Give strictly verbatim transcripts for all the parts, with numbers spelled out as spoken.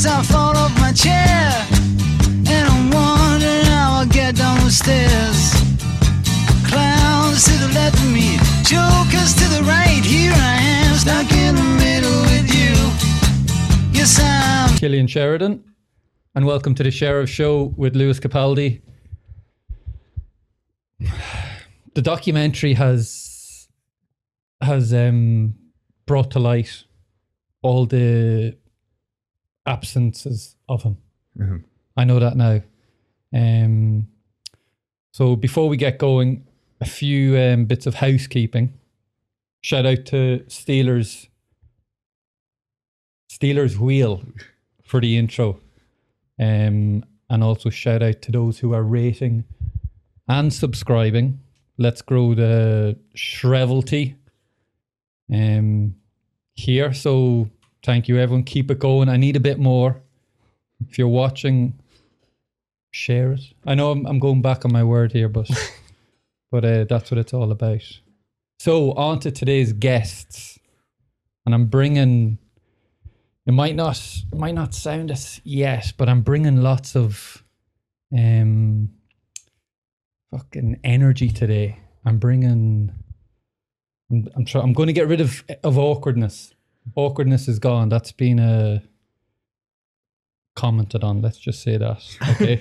as I fall off my chair, and I'm wondering how I'll get down the stairs. Clowns to the left of me, jokers to the right. Here I am, stuck in the middle with you. Yes, I'm Killian Sheridan, and welcome to the Sheriff Show with Lewis Capaldi. The documentary has has um, brought to light all the absences of him. Mm-hmm. I know that now. Um, so before we get going, a few um, bits of housekeeping. Shout out to Steelers Steelers Wheel for the intro. Um, and also shout out to those who are rating and subscribing. Let's grow the Shrevelty um, here. So thank you, everyone. Keep it going. I need a bit more. If you're watching, share it. I know I'm, I'm going back on my word here, but but uh, that's what it's all about. So on to today's guests, and I'm bringing. It might not it might not sound as yet, but I'm bringing lots of um fucking energy today. I'm bringing. I'm I'm, try, I'm going to get rid of of awkwardness. Awkwardness is gone. That's been uh, commented on. Let's just say that. Okay.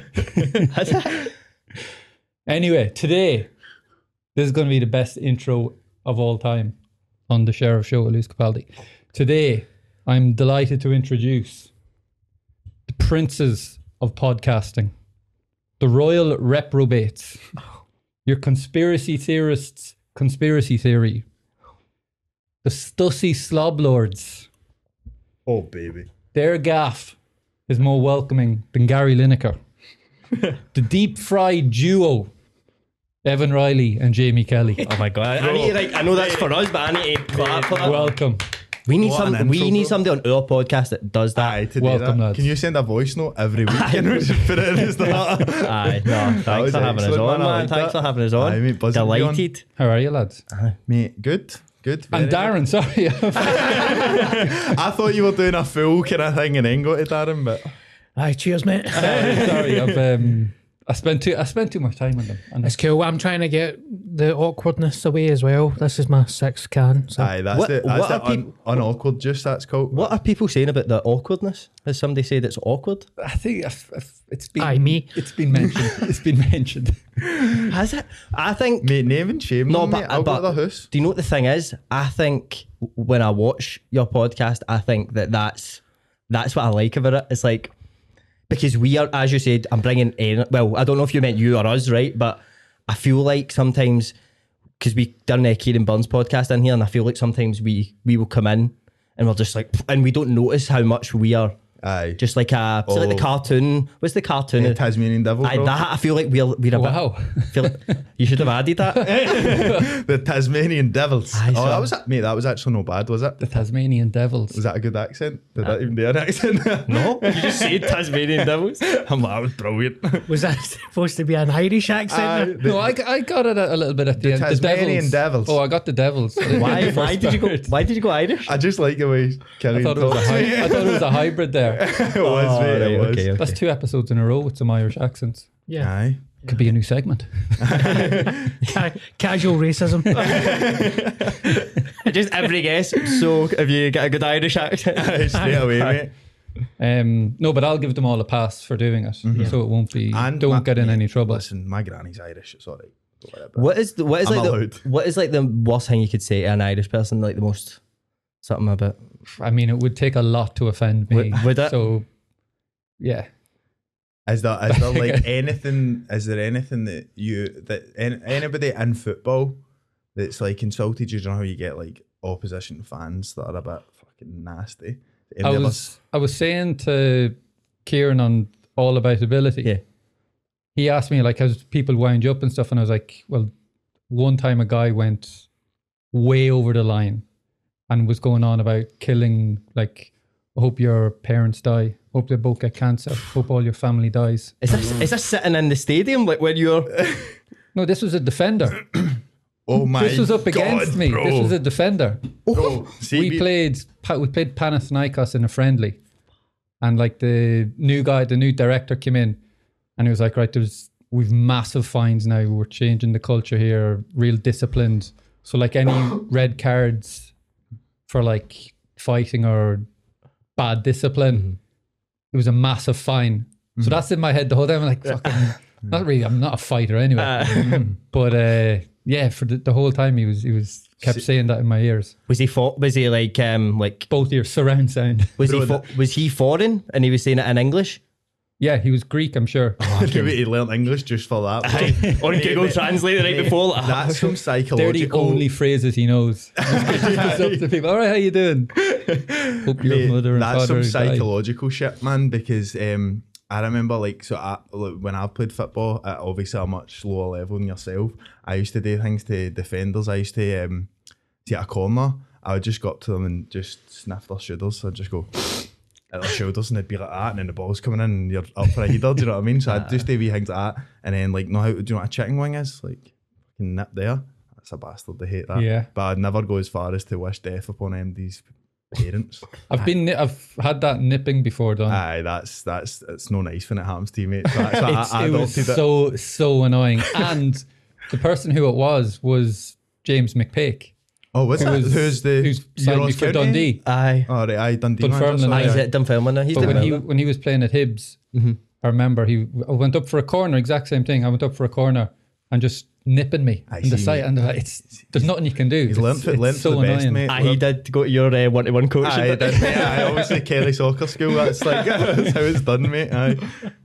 Anyway, today this is going to be the best intro of all time on the Sheriff Show with Lewis Capaldi. Today, I'm delighted to introduce the princes of podcasting, the royal reprobates, your conspiracy theorists' conspiracy theory, the Stussy sloblords. Oh, baby. Their gaff is more welcoming than Gary Lineker. The deep-fried duo, Evan Riley and Jamie Kelly. Oh my god! I, need to, like, I know that's for us, but I need to clap for that. Welcome. We need What some. an We intro, need bro. somebody on our podcast that does that. Aye, to Welcome, do that. lads. Can you send a voice note every week and we just put it in as that? Aye, no, thanks was for having us excellent, on, man. I man. like Thanks that. for having us on. Aye, mate, buzzing to be on. Delighted. How are you, lads? Aye, mate, good, good. And very Darren, sorry. good. I thought you were doing a full kind of thing and then go to Darren, but Aye, cheers, mate. sorry, sorry. I've um, I spent too I spent too much time on them. And It's cool. I'm trying to get the awkwardness away as well. This is my sixth can. So. aye, that's What- it. That's what the are un- peop- unawkward juice, that's called. What are people saying about the awkwardness? Has somebody said it's awkward? I think if, if it's been Aye, me. It's been mentioned. It's been mentioned. Has it? I think. Mate, name and shame. No, No, but- mate. I'll but- go to the house. Do you know what the thing is? I think when I watch your podcast, I think that that's that's what I like about it. It's like, because we are, as you said, I'm bringing in, well, I don't know if you meant you or us, right? But I feel like sometimes, because we done a Kieran Burns podcast in here, and I feel like sometimes we we will come in and we're just like, and we don't notice how much we are Aye. just like a, is it like the Oh. cartoon? What's the cartoon? Yeah, Tasmanian Devil, Aye, bro. that, I feel like we're, we're a Wow. bit, feel like, you should have added that. The Tasmanian Devils. Aye, oh, so- that was mate. That was actually not bad, was it? The Tasmanian Devils. Was that a good accent? Did that even do an accent? No, you just said Tasmanian Devils. I'm like, that was brilliant. Was that supposed to be an Irish accent? Aye, there? the- No, I, I got it a, a little bit at the, end. Tasmanian the Devils. Oh, I got the Devils. Why? First Why did you go? part. Why did you go Irish? I just like the way I Kelly thought, it was a talks. hy- I thought it was a hybrid there. It was, Oh, mate. right, It was. okay, okay. That's two episodes in a row with some Irish accents. Yeah. Aye. Could be a new segment. Ca- casual racism. Just every guess. So, have you got a good Irish accent? Aye, straight away, mate. Um, no, but I'll give them all a pass for doing it, so it won't be. And don't my- get in any trouble. Listen, my granny's Irish. It's all right. Don't worry about it. What is the, what is I'm like allowed. the, what is like the worst thing you could say to an Irish person? Like the most something about. I mean, it would take a lot to offend me. Would- would it? So, yeah. Is there, is there like anything? Is there anything that you that any, anybody in football that's like insulted you? Do you know how you get like opposition fans that are a bit fucking nasty? I Any of was us- I was saying to Kieran on All About Ability. Yeah. He asked me like, how's people wind you up and stuff, and I was like, well, one time a guy went way over the line and was going on about killing, like, I hope your parents die, hope they both get cancer, hope all your family dies. Is this is this sitting in the stadium like when you're? No, this was a defender. Oh my! This was up against God, me. bro. This was a defender. Bro, see, we we- played pa- we played Panathinaikos in a friendly, and like the new guy, the new director came in, and he was like, right, there's we've massive fines now. We're changing the culture here, real disciplined. So like any red cards for like fighting or bad discipline, mm-hmm. it was a massive fine. Mm-hmm. So that's in my head the whole time. I'm like, fucking, not really. I'm not a fighter anyway. Uh, but uh, yeah, for the, the whole time he was he was kept saying that in my ears. Was he for, Was he like um like both ears surround sound? Was he fo- was he foreign and he was saying it in English? Yeah, he was Greek, I'm sure. Oh, he learned English just for that. On Google Translate the night before. Like, that's some psychological. They're the only phrases he knows. He just goes up to people. All right, how you doing? Hope your Mate, mother and that's father some died. psychological shit, man. Because um, I remember, like, so I, like, when I played football at obviously a much lower level than yourself, I used to do things to defenders. I used to um, see a corner. I would just go up to them and just sniff their shoulders. So I'd just go at their shoulders and they'd be like that, and then the ball's coming in and you're up for a header. Do you know what I mean? So I'd just do wee things like that, and then like, know how do you know what a chicken wing is? Like, fucking nip there. That's a bastard. They hate that. Yeah. But I'd never go as far as to wish death upon M D's parents. I've been, I've had that nipping before done. Aye, that's that's it's no nice when it happens to you, mate. So that's why It's- I, I it was adopted it. so so annoying, and the person who it was was James McPake, Oh, what's who that? was- Who's the who's signed me Euros for County? Dundee. Aye. Oh, right, aye, Dundee. Dunfermline, manager, Aye, sorry. is it Dunfermline now? He's But when he Dunfermline. when he was playing at Hibs, Mm-hmm. I remember he I went up for a corner, exact same thing. I went up for a corner and just nipping me I in the see, side, mate. and they're like, it's there's nothing you can do. He's It's, learnt, it's learnt so for the best, annoying. mate. Aye, he did go to your uh, one-to-one coaching. Aye, I did, mate. Aye, obviously Kelly Soccer School. That's like that's how it's done, mate. Aye.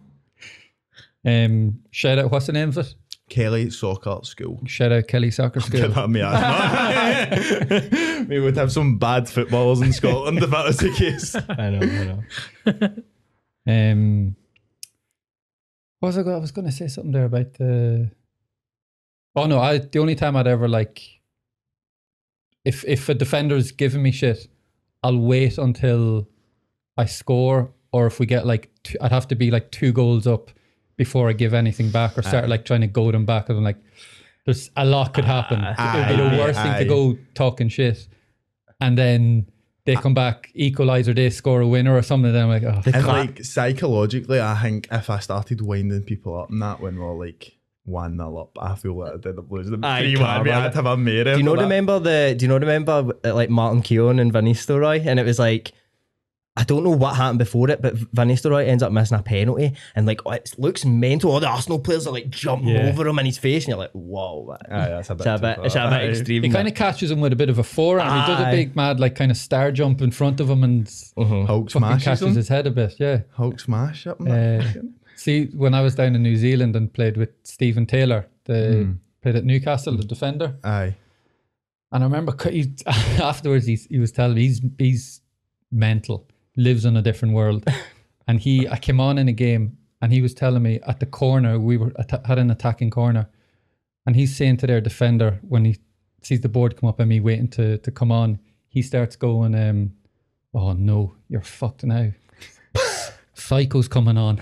Um, shout out, what's the name of it? Kelly Soccer School. Shout out Kelly Soccer School. Get that me ass. We would have some bad footballers in Scotland if that was the case. I know, I know. Um, what was I, go- I was going to say something there about the. Oh no! I the only time I'd ever like, if if a defender's giving me shit, I'll wait until I score, or if we get like, two, I'd have to be like two goals up before I give anything back, or start like trying to goad them back. And I'm like, there's a lot could happen. Aye, It'd be the aye, worst thing aye. to go talking shit, and then they come back, equalise, or they score a winner or something. And then I'm like, oh. And cla- like psychologically, I think if I started winding people up and that when we're like one nil up, I feel like I did up losing them Aye, three one. karma. I'd have a mirror. Do you know for that. remember the? Do you know remember uh, like Martin Keown and Van Nistelrooy? And it was like, I don't know what happened before it, but Van Nistelrooy ends up missing a penalty, and like oh, it looks mental. All the Arsenal players are like jumping Yeah. over him in his face, and you're like, whoa, man. Aye, that's a bit. It's a too bit, far. it's a bit Aye. extreme. He kind of catches him with a bit of a forehand. He does a Aye. big mad like kind of star jump in front of him and Mhm. Hulk fucking smashes catches him. his head a bit. Yeah. Hulk smash up. Uh, see, when I was down in New Zealand and played with Stephen Taylor, the Hmm. played at Newcastle, the defender, Aye. and I remember cu- he, afterwards he he was telling me he's he's mental, lives in a different world, and he I came on in a game and he was telling me at the corner we were at- had an attacking corner, and he's saying to their defender when he sees the board come up and me waiting to to come on, he starts going, um, "Oh no, you're fucked now." Psycho's coming on.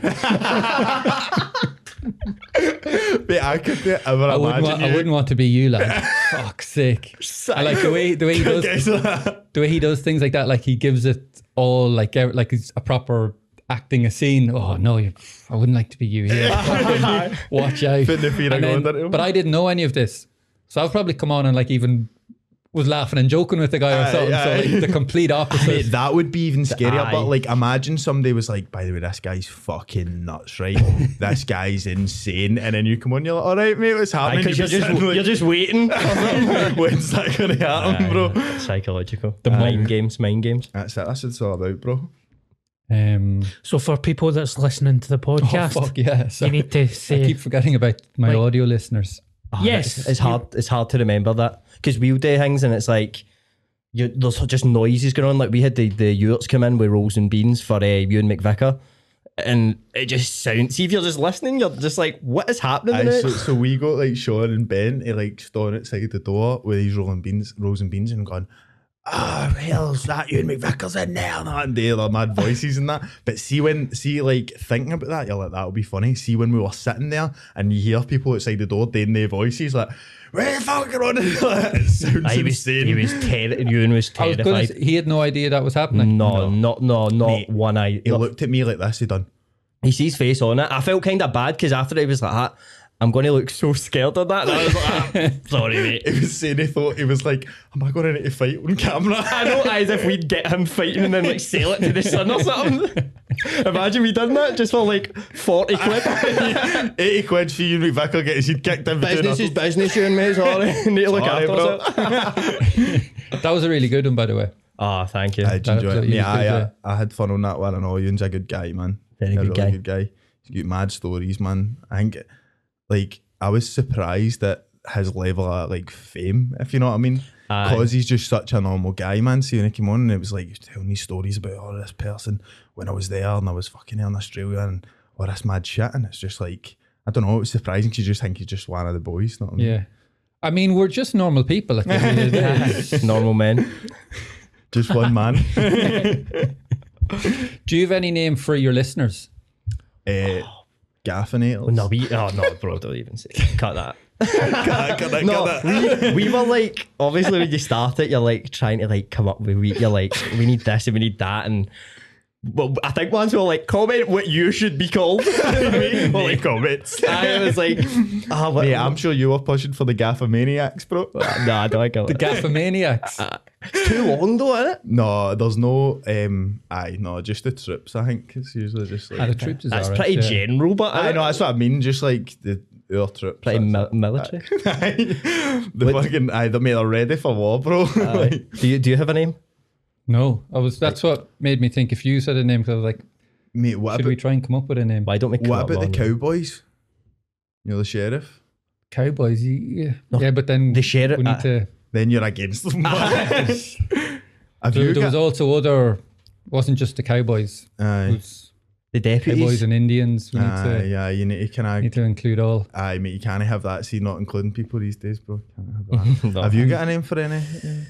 But I could ever I wouldn't, imagine want, you. I wouldn't want to be you, lad. Fuck's sake. I like the way the way he does Aye. the way he does things like that. Like he gives it all like ev- like it's a proper acting a scene. Oh no, you, I wouldn't like to be you here. Watch out. Putting the fear And of then- God into him. but I didn't know any of this, so I'll probably come on and like even was laughing and joking with the guy or Aye, something. So aye. like the complete opposite. Mate, that would be even scarier. Aye. But like, imagine somebody was like, "By the way, this guy's fucking nuts, right? This guy's insane." And then you come on, you're like, "All right, mate, what's happening?" Because you're You've just been sitting you're just waiting. like, when's that gonna happen, bro? Aye, psychological. The mind games, mind games. That's it. That's what it's all about, bro. Um, So for people that's listening to the oh podcast, fuck yeah! you Sorry. need to I say keep forgetting about my Like- audio listeners. Oh, Yes. it's, it's hard. It's hard to remember that because we'll do things and it's like you, there's just noises going on. Like we had the the yurts come in with rolls and beans for uh, Ewan McVicker, and it just sounds. See if you're just listening, you're just like, what is happening? Aye, in it? so, so we got like Sean and Ben to like stand outside the door with these rolling beans, rolls and beans, and gone. ah, oh, hell's that Ewan McVicker's in there and that, and they their mad voices and that. But see when, see like thinking about that, you're like, that'll be funny. See when we were sitting there and you hear people outside the door doing their voices like, where the fuck are on? It sounds he was, insane. he was ter- Ewan was I was terrified. gonna say, he had no idea that was happening. no, not no, not Mate, one eye. He Look, looked at me like this, he done. he sees face on it. I felt kind of bad because after he was like that, I'm going to look so scared of that. And I was like, ah, sorry, mate. He was saying he thought, he was like, am I going to need to fight on camera? I know, as if we'd get him fighting and then like sell it to the Sun or something. Imagine we done that just for like forty quid. eighty quid for Ewan McVicker getting his head kicked in between Business us. is business, you and me, sorry. Need to look Sorry, after bro. ourselves. That was a really good one, by the way. Oh, thank you. I did enjoy That- it. you Yeah, did, I, yeah. I, I had fun on that one. I know Ewan's a good guy, man. Very a good really guy. good guy. He's got mad stories, man. I think, like, I was surprised at his level of like fame, if you know what I mean. Aye. Because he's just such a normal guy, man. See, when he came on and it was like, he was telling these stories about, oh, this person when I was there and I was fucking there in Australia and all this mad shit. And it's just like, I don't know, it was surprising because you just think he's just one of the boys, you know what I mean? Yeah. I mean, we're just normal people at the end of the day. Normal men. Just one man. Do you have any name for your listeners? uh, Gaffinators. No, we, oh no, bro, don't even say it. Cut that. Can I, can I, No, can I? we, we were like, obviously when you start it, you're like trying to like come up with, we- you're like, we need this and we need that. And well, I think once we were like, comment what you should be called. We're like comments. I was like, ah, what? Mate, I'm sure you were pushing for the Gaffamaniacs, bro. no, I don't get The it. Gaffamaniacs. It's too long though, isn't it? No, there's no, um, aye, no, just the trips, I think. It's usually just like. Ah, the troops is That's alright, pretty yeah. general, but I know, that's what I mean, just like the your trips. pretty that's mi- it. military. Aye. The fucking, aye, they made her ready for war, bro. Like, do you do you have a name? No, I was. That's what made me think if you said a name, because I was like, mate, what should about, we try and come up with a name? Why don't we? come what up about the with one? Cowboys? You know, the sheriff? Cowboys, yeah, yeah, but then the sheriff- We need uh, to. Then you're against them. Have There, you there got, was also other. Wasn't just the Cowboys. It aye, was The Cowboys deputies. and Indians. We need aye, to yeah, you need to kind need of, to include all. aye, mate, you can't have that. See, not including people these days, bro. Can't have that. No. Have you got a name for any?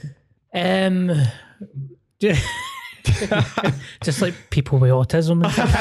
Um, ju- just like people with autism, and stuff.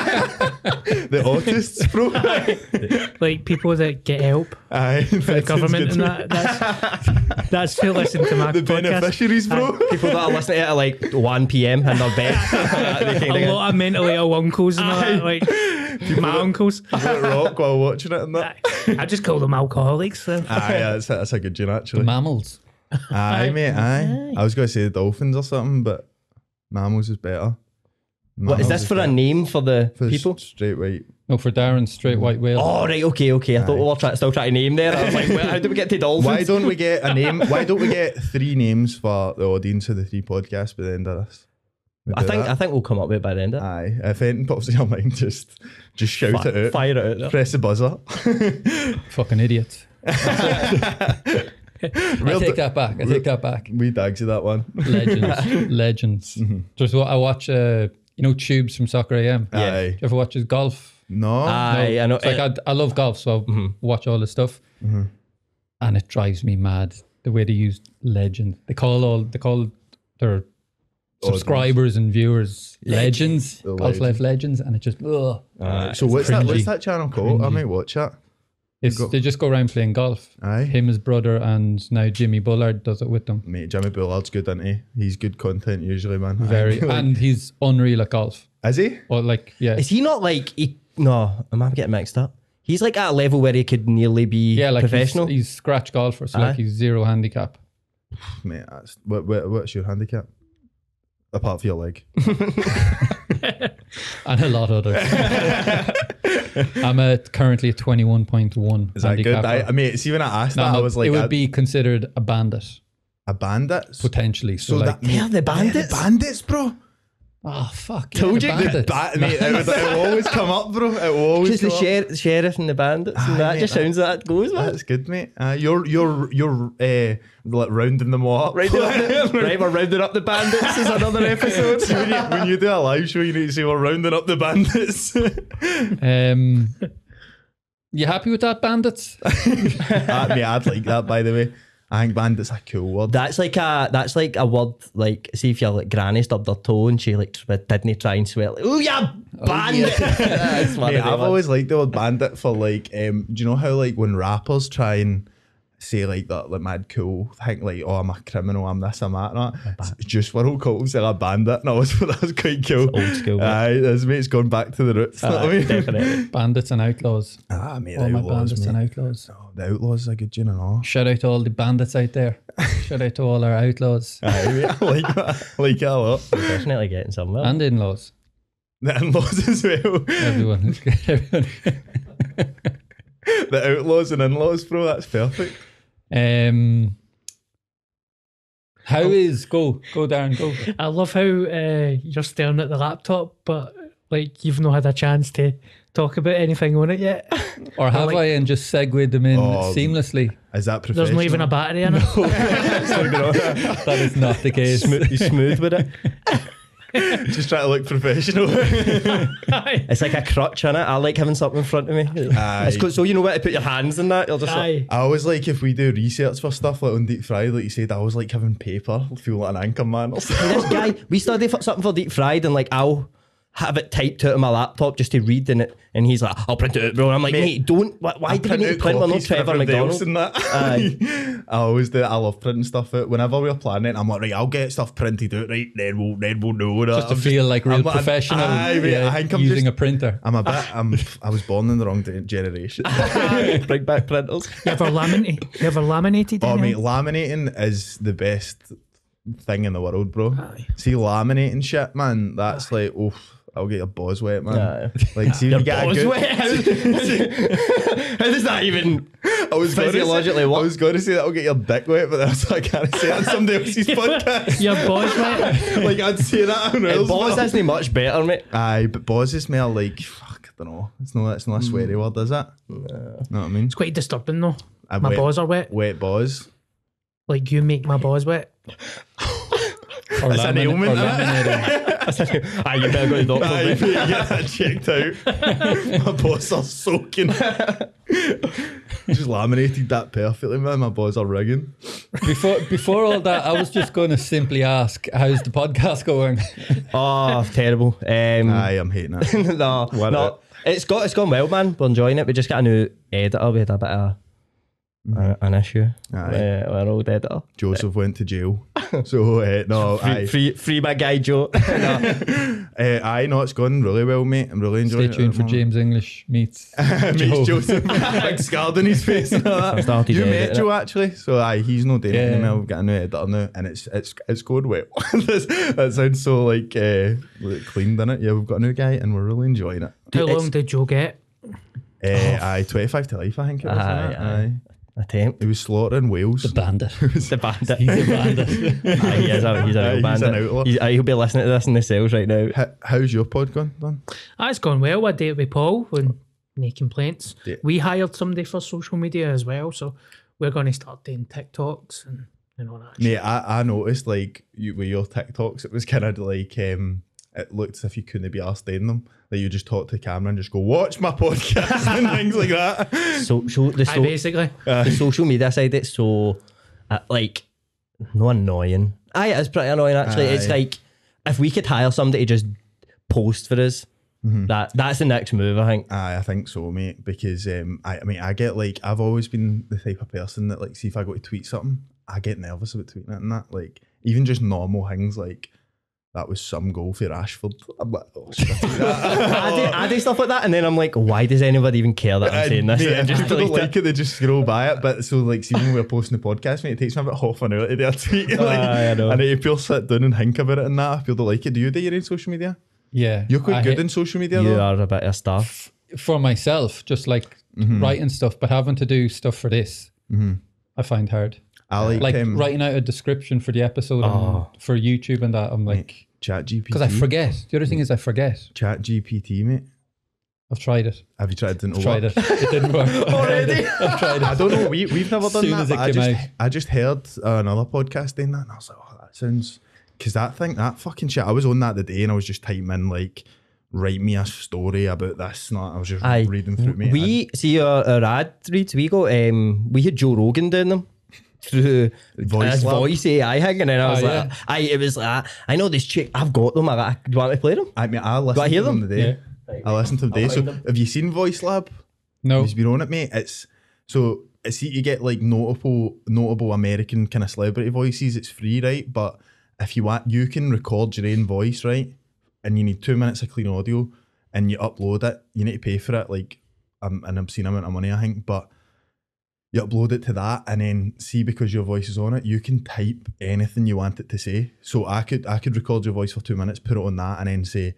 The autists, bro. like people that get help Aye, for the government and that. That's that's who listen to my The podcast. beneficiaries, bro. People that are listening to it at like one p.m. in their bed. They kinda A get- lot of mentally ill uncles and all that, like my uncles. Let rock while watching it and that. I just call them alcoholics. So. Aye, that's, that's a good tune, The actually. mammals. Aye, mate, aye. I was going to say the dolphins or something, but mammals is better. What is Mammals this for a better. name for the For people? s- straight white. No, for Darren, straight white whale. Oh right, okay, okay. I thought we were try- still trying to name there. I was like, well, how do we get to dolphins? Why don't we get a name? Why don't we get three names for the audience of the three podcasts by the end of this? We'll I do think that. I think we'll come up with it by the end of it. Aye, if anything pops in your mind, just just shout Fi- it out. Fire it out there. Press the buzzer. Fucking idiots. I take that back. I take that back. We dags you that one. Legends. Legends. There's what I watch, uh, you know, Tubes from Soccer A M. Yeah. Aye. Do you ever watch his golf? No. Aye, I know. It's like I, I love golf, so I watch all the stuff, and it drives me mad the way they use legend. They call all they call their subscribers and viewers legends, The golf life legends, and it just ugh. Aye. so what's that? What's that channel called? I Cringy. might watch it. It's, go- they just go around playing golf. Aye. Him, his brother, and now Jimmy Bullard does it with them. Mate, Jimmy Bullard's good, isn't he? He's good content usually, man. Very, Like- and he's unreal at golf. is he? Or like, yeah, Is he not like he, no? Am I getting mixed up? He's like at a level where he could nearly be yeah, like professional. He's, he's scratch golfer, so Aye. like he's zero handicap. Mate, that's, what, what, what's your handicap? Apart from your leg. And a lot of others. I'm at currently at twenty-one point one. Is that good? I, I mean, see, when I asked No, that, no, I was like, it would a, be considered a bandit a bandit? potentially. So, So like, that, They're the bandits? Yeah, the bandits, bro. oh fuck, Told yeah, you. the The bandits. ba- mate, it, would, it will always come up, bro. It will always Just the come up. sher- sheriff and the bandits, and Aye, that mate, just that- sounds like that goes, man. That's good, mate. Uh, you're you're you're uh, like rounding them all up. Rounding up the- right, we're rounding up the bandits is another episode. So when, you, when you do a live show, you need to say we're rounding up the bandits. Um, you happy with that, bandits? uh, mate, I'd like that, by the way. I think bandit's a cool word. That's like a that's like a word like see if your like granny stubbed her toe and she like tr- didn't try and swear like, oh yeah bandit. That's one Mate, of the I've words. always liked the word bandit for like, um, do you know how like when rappers try and say like that like mad cool thing like, oh I'm a criminal, I'm this, I'm that, and that. It's just World Cup say a bandit, and I always thought that was quite cool. It's old school, mate. Aye, this mate's gone back to the roots. Aye, know what I mean? definitely. Bandits and outlaws. Ah, mate, All the my outlaws, bandits and mate. outlaws. Oh, the outlaws are good, you know. Shout out to all the bandits out there. Shout out to all our outlaws Aye, mate, I like that. I like it a lot. Definitely getting somewhere. and in-laws. The in-laws as well. Everyone is good. Everyone. The outlaws and in-laws, bro. That's perfect. Um, how is go go Darren go? I love how uh, you're staring at the laptop, but like you've not had a chance to talk about anything on it yet. Or have like- I and just segued them in Oh, seamlessly? Is that professional? There's not even a battery in it. That is not the case. Smooth, smooth with it. Just try to look professional. Aye. It's like a crutch, innit? I like having something in front of me. Aye. It's good, so you know where to put your hands in that. You'll just like, Aye. I always like if we do research for stuff like on Deep Fried, like you said, I always like having paper. I feel like an anchor man or something. this guy, we study for something for Deep Fried, and like I'll have it typed out on my laptop just to read in it, and he's like, I'll print it out, bro. And I'm like, Mate, mate, don't. Why, why do you need to print? We're not Trevor McDonald. And that. I always do. I love printing stuff out. Whenever we're planning, I'm like, right, I'll get stuff printed out, right? Then we'll, then we'll know that. Just to I'm feel like real I'm like- professional. Aye, mate, yeah, I think I'm using just, a printer. I'm a bit. I'm. I was born in the wrong de- generation. Bring back printers. You ever laminated? You ever laminated? Oh, mate, anything? laminating is the best thing in the world, bro. See, laminating shit, man. That's like, oof. I'll get your balls wet, man. Yeah. Like, see, if Your you get a balls good. wet? How, how does that even I was gonna physiologically say, work? I was going to say that'll get your dick wet, but that's I can't say it on somebody else's podcast. Your boys, mate. Like I'd say that on Uh, else. Balls isn't much better, mate. Aye, but balls is more like fuck. I don't know. It's not. It's not a sweary word, is it? No. Know what I mean? It's quite disturbing though. A My wet, balls are wet. Wet balls. Like you make my balls wet. Or That's an lamin- ailment, or innit? laminating. Aye, you better go to the doctor, Aye, mate. mate, get that checked out. My balls are soaking. Just laminated that perfectly, man. My balls are rigging. Before before all that, I was just going to simply ask, how's the podcast going? Oh, terrible. Um, Aye, I'm hating it. no, What no. It's got it's gone well, man. We're enjoying it. We just got a new editor. We had a bit of a, an issue. Aye. Uh, our old editor. Joseph went to jail. So, uh, no, Free, aye. free, free my guy Joe. No. Uh, aye, no, it's gone really well, mate. I'm really Stay enjoying it. tuned for James English meets Meets Joe. Joseph. Big scarred on his face. And all that. I started You to met edit Joe actually, so aye, he's no doing it Yeah. anymore. We've got a new editor now, and it's it's it's going well. That's- that sounds so like uh, like clean, doesn't it? Yeah, we've got a new guy, and we're really enjoying it. How It's- long did Joe get? Uh, aye, twenty-five to life, I think it was. Aye, wasn't it? aye. Attempt. He was slaughtering whales. The bandit. The bandit. He's a bandit. Aye, he is a, he's a Aye, real he's bandit. an outlaw. He's, aye, he'll be listening to this in the cells right now. How, how's your pod gone, Don? Ah, it's gone well. I did it with Paul and no complaints. Yeah. We hired somebody for social media as well, so we're going to start doing TikToks and, and all that. Mate, I, I noticed like you, with your TikToks, it was kind of like um, it looked as if you couldn't be asked doing them. Like you just talk to the camera and just go, watch my podcast and things like that. So, so the, Aye, so, basically. the social media side, it's so uh, like no annoying. Aye, it's pretty annoying actually. It's Aye. like if we could hire somebody to just post for us, that that's the next move, I think. Aye, I think so, mate. Because um, I, I mean, I get like I've always been the type of person that like, see if I go to tweet something, I get nervous about tweeting it and that. Like even just normal things like that was some goal for Rashford. I'm like, oh, should I tweet that? I, do, I do stuff like that, and then I'm like, why does anybody even care that I'm saying this? Mate, And if just people don't delete like it, they just scroll by it. But so like, see when we're posting the podcast, mate, it takes me about half an hour to do a tweet. Like, Aye, I know. And if people sit down and think about it and that, if people don't like it, do you do your own social media? Yeah. You're quite I good hit- in social media You though. are a bit of stuff. for myself, just like Mm-hmm. writing stuff, but having to do stuff for this, I find hard. I like, Like um, writing out a description for the episode Oh. on, for YouTube and that. I'm like, Chat G P T. because I forget. The other thing is I forget. Chat G P T, mate. I've tried it. Have you tried it? Didn't I've tried work? it. It didn't work. I've tried it. I've tried I it. don't know. We we've never done Soon that. as it but I came just out. I just heard uh, another podcast doing that, and I was like, oh, that sounds. Because that thing, that fucking shit. I was on that the day, and I was just typing in like, write me a story about this. And I was just Aye. reading through me. We see our, our ad reads. We got um, we had Joe Rogan doing them. through Voice this Lab. voice A I thing, and then I was Oh, like, yeah. I it was like, I know this chick, I've got them. I like, do you want me to play them? I mean, I listened I hear to them them? today. I listened to them today. I'll So, find them. have you seen Voice Lab? No. He's been on it, mate. It's so it's you get like notable, notable American kind of celebrity voices. It's free, right? But if you want, you can record your own voice, right? And you need two minutes of clean audio, and you upload it. You need to pay for it, like um, an obscene amount of money, I think. But you upload it to that, and then see, because your voice is on it, you can type anything you want it to say. So I could I could record your voice for two minutes, put it on that, and then say,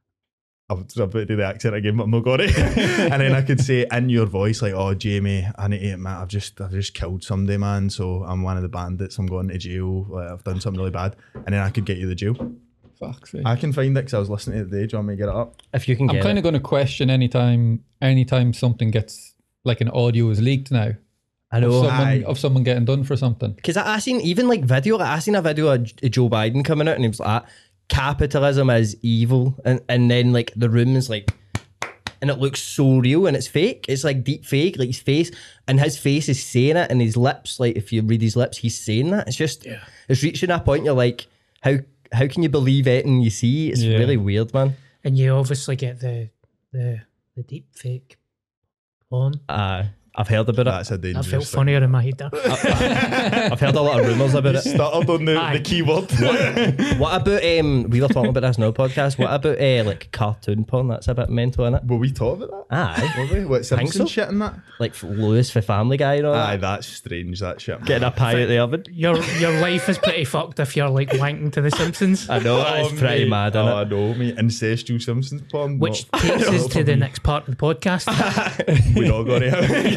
I was about to do the accent again, but I'm not got it. And then I could say in your voice, like, "Oh, Jamie, I need to admit, I've just I've just killed somebody, man. So I'm one of the bandits. I'm going to jail. Like, I've done something really bad." And then I could get you the jail. Fuck's sake. I can find it because I was listening to it today. Do you want me to get it up? If you can I'm get kind it. of going to question anytime anytime something gets like an audio is leaked now I of know. someone aye. of someone getting done for something. Because I, I seen even like video, like I seen a video of J- Joe Biden coming out and he was like, capitalism is evil. And, and then like the room is like, and it looks so real and it's fake. It's like deep fake, like his face, and his face is saying it, and his lips, like if you read his lips, he's saying that. It's just, yeah. It's reaching a point you're like, how how can you believe anything you see? It's Yeah. really weird, man. And you obviously get the the the deep fake porn. Uh, I've heard about it. That's a That dangerous felt thing. funnier in my head there. I've heard a lot of rumours about it. Stuttered on the, Aye. the keyword. What about um? We were talking about this in our podcast. What about uh, like cartoon porn? That's a bit mental, isn't it? Were we talking about that? Aye, Were we? What, Think Simpson so. shit and that? like Lewis for Family Guy and all Aye, that. that's strange, that shit. Getting a pie out the oven. Your your life is pretty fucked if you're like wanking to The Simpsons, I know that Oh, is pretty mate. mad, Oh, isn't I it? know, mate. Incestual Simpsons porn. which not- takes us not to for the me. next part of the podcast. We're not going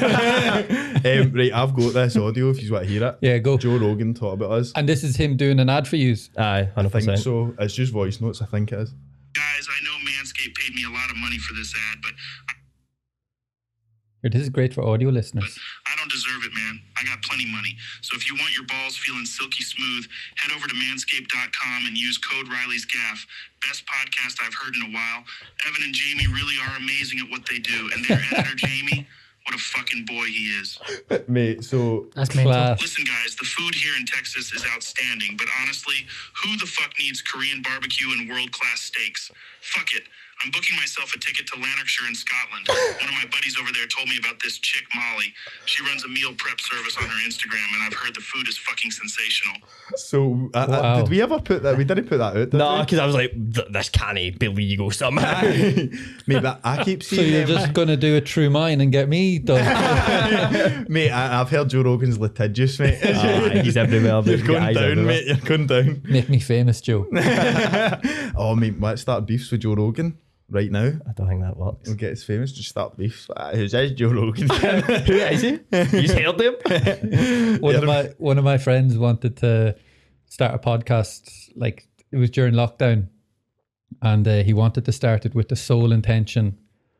to. um, right, I've got this audio if you want to hear it. Yeah, go. Joe Rogan talk about us. And this is him doing an ad for you. Aye, hundred I think percent. so. It's just voice notes, I think it is. Guys, I know Manscaped paid me a lot of money for this ad, but This is great for audio listeners. I don't deserve it, man. I got plenty money. So if you want your balls feeling silky smooth, head over to manscaped dot com and use code Riley's Gaff. Best podcast I've heard in a while. Evan and Jamie really are amazing at what they do. And their editor, Jamie, what a fucking boy he is. Mate, so That's mental. Class. Listen, guys, the food here in Texas is outstanding, but honestly, who the fuck needs Korean barbecue and world-class steaks? Fuck it. I'm booking myself a ticket to Lanarkshire in Scotland. One of my buddies over there told me about this chick, Molly. She runs a meal prep service on her Instagram, and I've heard the food is fucking sensational. so uh, uh, Wow. did we ever put that? We didn't put that out, did No, we? because I was like, "Th- this can't be legal somehow. Mate, but I keep So seeing you're them. just going to do a true mine and get me done. Mate, I, I've heard Joe Rogan's litigious, mate. Aye, he's everywhere. You're This going guy's down, everywhere. mate. You're going down. Make me famous, Joe. Oh, mate, let's start beefs with Joe Rogan right now. I don't think that works. We'll get us famous. Just start beefs. Ah, who's this Joe Rogan? Who is he? You heard him? One of my one of my friends wanted to start a podcast. Like it was during lockdown, and uh, he wanted to start it with the sole intention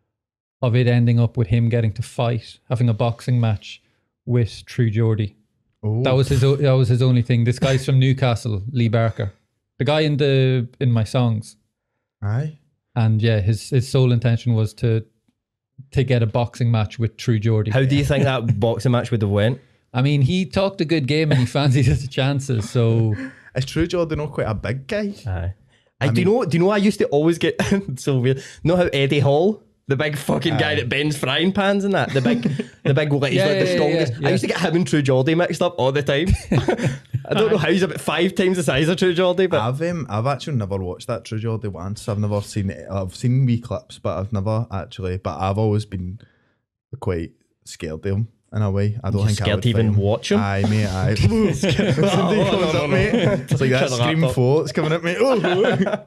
of it ending up with him getting to fight, having a boxing match with True Geordie. Oh. That was his. o- That was his only thing. This guy's from Newcastle, Lee Barker, the guy in the in my songs. Aye. And yeah, his his sole intention was to to get a boxing match with True Geordie. How do you think that boxing match would have went? I mean, he talked a good game and he fancied his chances. So Is True Jordan not quite a big guy? Aye. I, do you know? Do you know? I used to always get so weird. Know how Eddie Hall, the big fucking guy that bends frying pans and that, the big, the big, like, he's Yeah, like the yeah, yeah, strongest. yeah. I used to get him and True Geordie mixed up all the time. I don't know how he's about five times the size of True Geordie, but I've um, I've actually never watched that True Geordie once. I've never seen it. I've seen wee clips, but I've never actually. But I've always been quite scared of him in a way. I don't You're think I scared would to even fight him. watch him? Aye, mate. Aye. Somebody no, comes no, up, no. mate. It's like that Shut the Scream laptop. Four that's coming at me. Oh,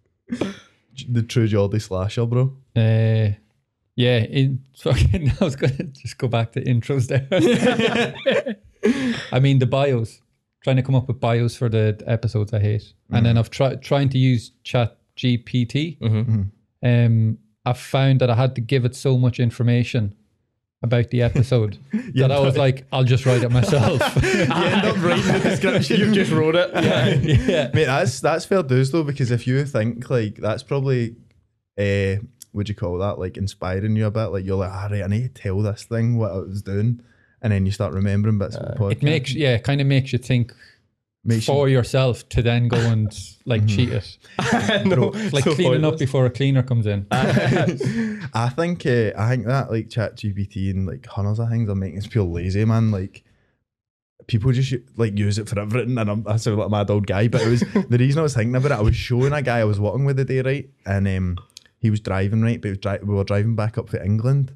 the True Geordie slasher, bro. uh, yeah, in fucking. I was gonna just go back to intros there. I mean, the bios. Trying to come up with bios for the episodes I hate, and then I've tried trying to use Chat G P T. Um, I've found that I had to give it so much information about the episode that I was like, I'll just write it myself. You end up writing the description. you just wrote it. Yeah. Mate, that's that's fair dues though, because if you think like that's probably uh would you call that like inspiring you a bit, like you're like, all right, I need to tell this thing what I was doing, and then you start remembering bits of the podcast. It makes yeah, it kind of makes you think Makes for you, yourself to then go and like cheat it. no, It's like so cleaning up pointless. before a cleaner comes in. I think uh, I think that like ChatGPT and like hundreds of things are making us feel lazy, man. Like people just like use it for everything, and I'm I sound like a mad old guy, but it was the reason I was thinking about it. I was showing a guy I was working with the day, right, and um, he was driving, right, but he was dri- we were driving back up to England,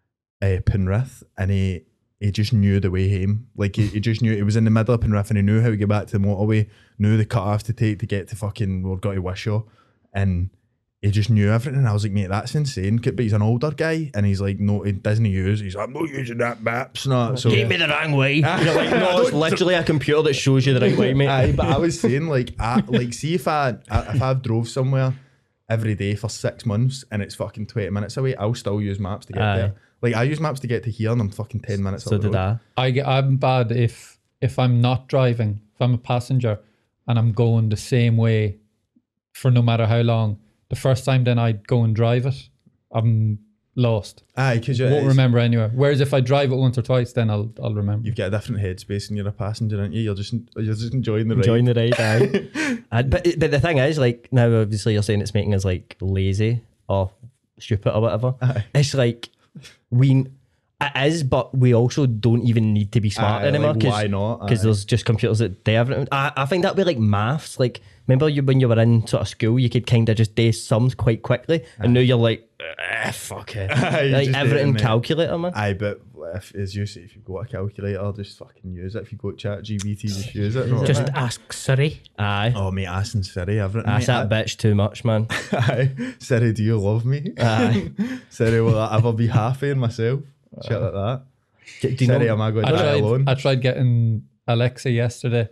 uh, Penrith, and he. He just knew the way home. Like he, he just knew it was in the middle of Penrith, and he knew how to get back to the motorway, knew the cut off to take to get to fucking we've got to Wishaw, and he just knew everything. And I was like, mate, that's insane. But he's an older guy, and he's like, no, he doesn't use. He's like, I'm not using that maps, no. So Take me the wrong way. You're like, no, it's literally a computer that shows you the right way, mate. Aye, but I was saying like, I, like, see if I, I if I've drove somewhere every day for six months and it's fucking twenty minutes away, I'll still use maps to get Aye. there. Like I use maps to get to here, and I'm fucking ten minutes. So up the did road. I. I get, I'm bad if if I'm not driving, if I'm a passenger and I'm going the same way for no matter how long. The first time then I go and drive it, I'm lost. Aye, because you Won't remember anywhere. Whereas if I drive it once or twice, then I'll I'll remember. You've got a different headspace, and you're a passenger, aren't you? You're just you're just enjoying the ride. Enjoying the ride, aye. and, but, but the thing is, like, now obviously you're saying it's making us like lazy or stupid or whatever. Aye. It's like, we, it is, but we also don't even need to be smart Aye, anymore. like, Cause, why not? Because Aye. there's just computers that do everything. I, I think that'd be like maths. Like, remember you when you were in sort of school, you could kind of just do sums quite quickly, and now you're like, eh, fuck it. Aye, you like just do it everything in there. calculator, man. Aye, but if, as you say, if you've got a calculator, just fucking use it. If you've got Chat G P T, just use it. No, Just ask Siri. Aye. oh, mate, asking Siri, everything. That's mate. that bitch too much, man. Aye. Siri, do you love me? Aye. Siri, will I ever be happy in myself? Shit like that. Do, do you Siri, know? am I going to I die tried alone? I tried getting Alexa yesterday.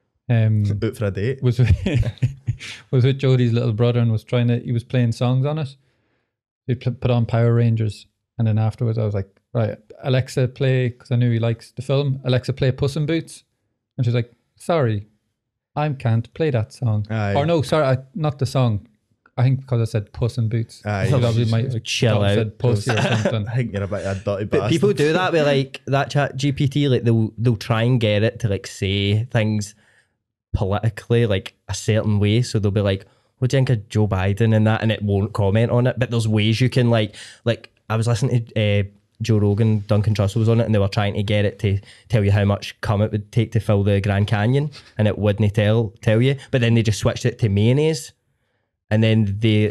Um Out for a date? was with, was with Jodie's little brother and was trying to he was playing songs on it. He pl- put on Power Rangers, and then afterwards I was like, right, Alexa, play, because I knew he likes the film, Alexa, play Puss in Boots. And she's like, sorry, I can't play that song. Aye. Or no, sorry, I, not the song. I think because I said Puss in Boots. Aye. She probably She's- might have chill thought I out. said pussy or something. I think you're a bit of a dirty But bastard. people do that with like that Chat G P T. Like they'll they'll try and get it to like say things politically like a certain way. So they'll be like, "What do you think of Joe Biden and that?" And it won't comment on it. But there's ways you can like like I was listening to uh, Joe Rogan, Duncan Trussell was on it, and they were trying to get it to tell you how much cum it would take to fill the Grand Canyon, and it wouldn't tell tell you. But then they just switched it to mayonnaise, and then they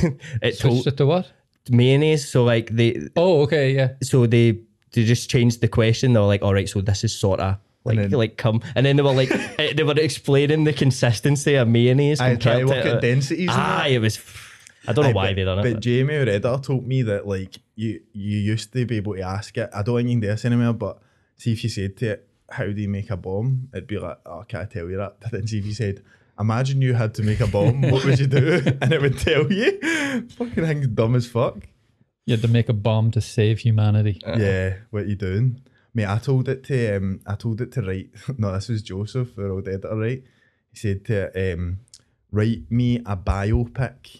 it told Switched it to what? mayonnaise. So like they Oh, okay, yeah. so they they just changed the question. They were like, all right, so this is sort of like And then- like cum, and then they were like eh, they were explaining the consistency of mayonnaise. I try to compared work to- out densities. and Ah, that. it was. I don't know Aye, why but, they done it. But but- Jamie, our editor, told me that like you you used to be able to ask it. I don't think you can do this anymore, but see if you said to it, how do you make a bomb? It'd be like, oh, can I tell you that? But then see if you said, imagine you had to make a bomb, what would you do? And it would tell you. Fucking thing's dumb as fuck. You had to make a bomb to save humanity. Yeah, what you doing? Mate, I told it to um, I told it to write. No, this was Joseph, our old editor, right? He said to um, write me a biopic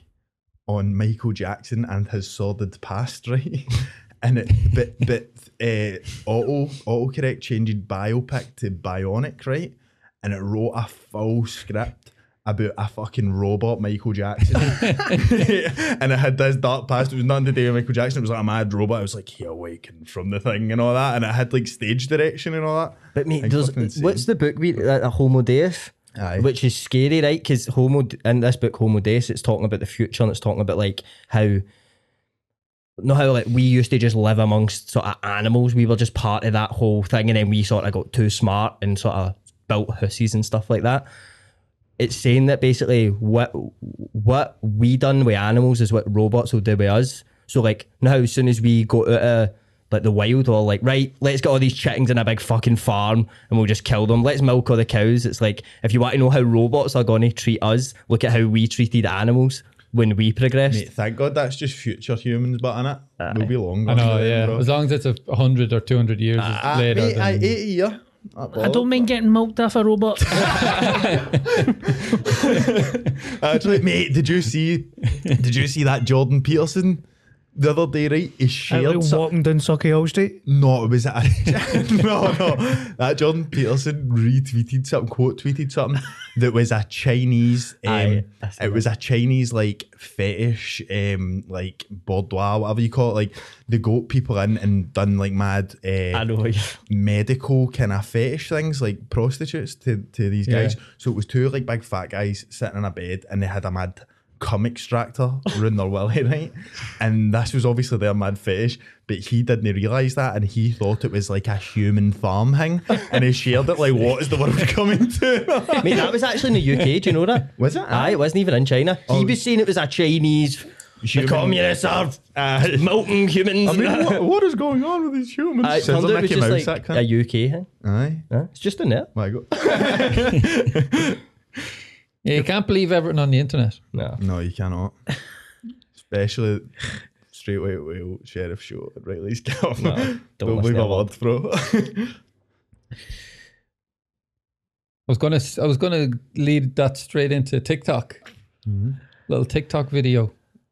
on Michael Jackson and his sordid past, right? And it, but but uh, auto autocorrect changed biopic to bionic, right? And it wrote a full script about a fucking robot Michael Jackson. And it had this dark past. It was nothing to do with Michael Jackson. It was like a mad robot. It was like, he awakened from the thing and all that. And it had like stage direction and all that. But mate, Like, there's, fucking insane. what's the book we uh, Homo Deus? Aye. Which is scary, right? Because Homo in this book, Homo Deus, it's talking about the future, and it's talking about like how, not how like we used to just live amongst sort of animals. We were just part of that whole thing, and then we sort of got too smart and sort of built hussies and stuff like that. It's saying that basically what what we done with animals is what robots will do with us. So like now, as soon as we go out of like the wild, or like, right, let's get all these chickens in a big fucking farm and we'll just kill them. Let's milk all the cows. It's like, if you want to know how robots are going to treat us, look at how we treated animals when we progressed. Mate, thank God that's just future humans, but in it, we'll be long I gone know, by then, yeah. bro. As long as it's a hundred or two hundred years Ah, later. mate, aye, then- eighty year. I don't mind getting milked off a robot. Actually, mate, did you see? Did you see that Jordan Peterson the other day, right? He Out shared like some- walking down Sauchiehall Street. No, it was a, no, no. That Jordan Peterson retweeted something, quote tweeted something that was a Chinese. Um, Aye, that's the it was a Chinese like fetish, um, like boudoir, whatever you call it. Like they got people in and done like mad, uh, I know. what you- medical kind of fetish things, like prostitutes to to these guys. Yeah. So it was two like big fat guys sitting in a bed, and they had a mad cum extractor around their willy, right? And this was obviously their mad fetish, but he didn't realise that, and he thought it was like a human farm thing, and he shared it like, what is the world coming to? Mate, that was actually in the U K. Do you know that? Was it? Aye, it wasn't even in China. He was saying it was a Chinese. Human- The communists are uh, milking humans. I mean, what, what is going on with these humans? I Sounds turned out like it was Mickey just Mouse, like that cunt. a U K thing. Aye. Huh? It's just in there. My God. Yeah, you can't believe everything on the internet. No. No, you cannot. Especially straight white whale sheriff show at Riley's Calf. No, Don't don't believe listen a to word, bro. I was gonna, I was gonna lead that straight into TikTok. Little TikTok video.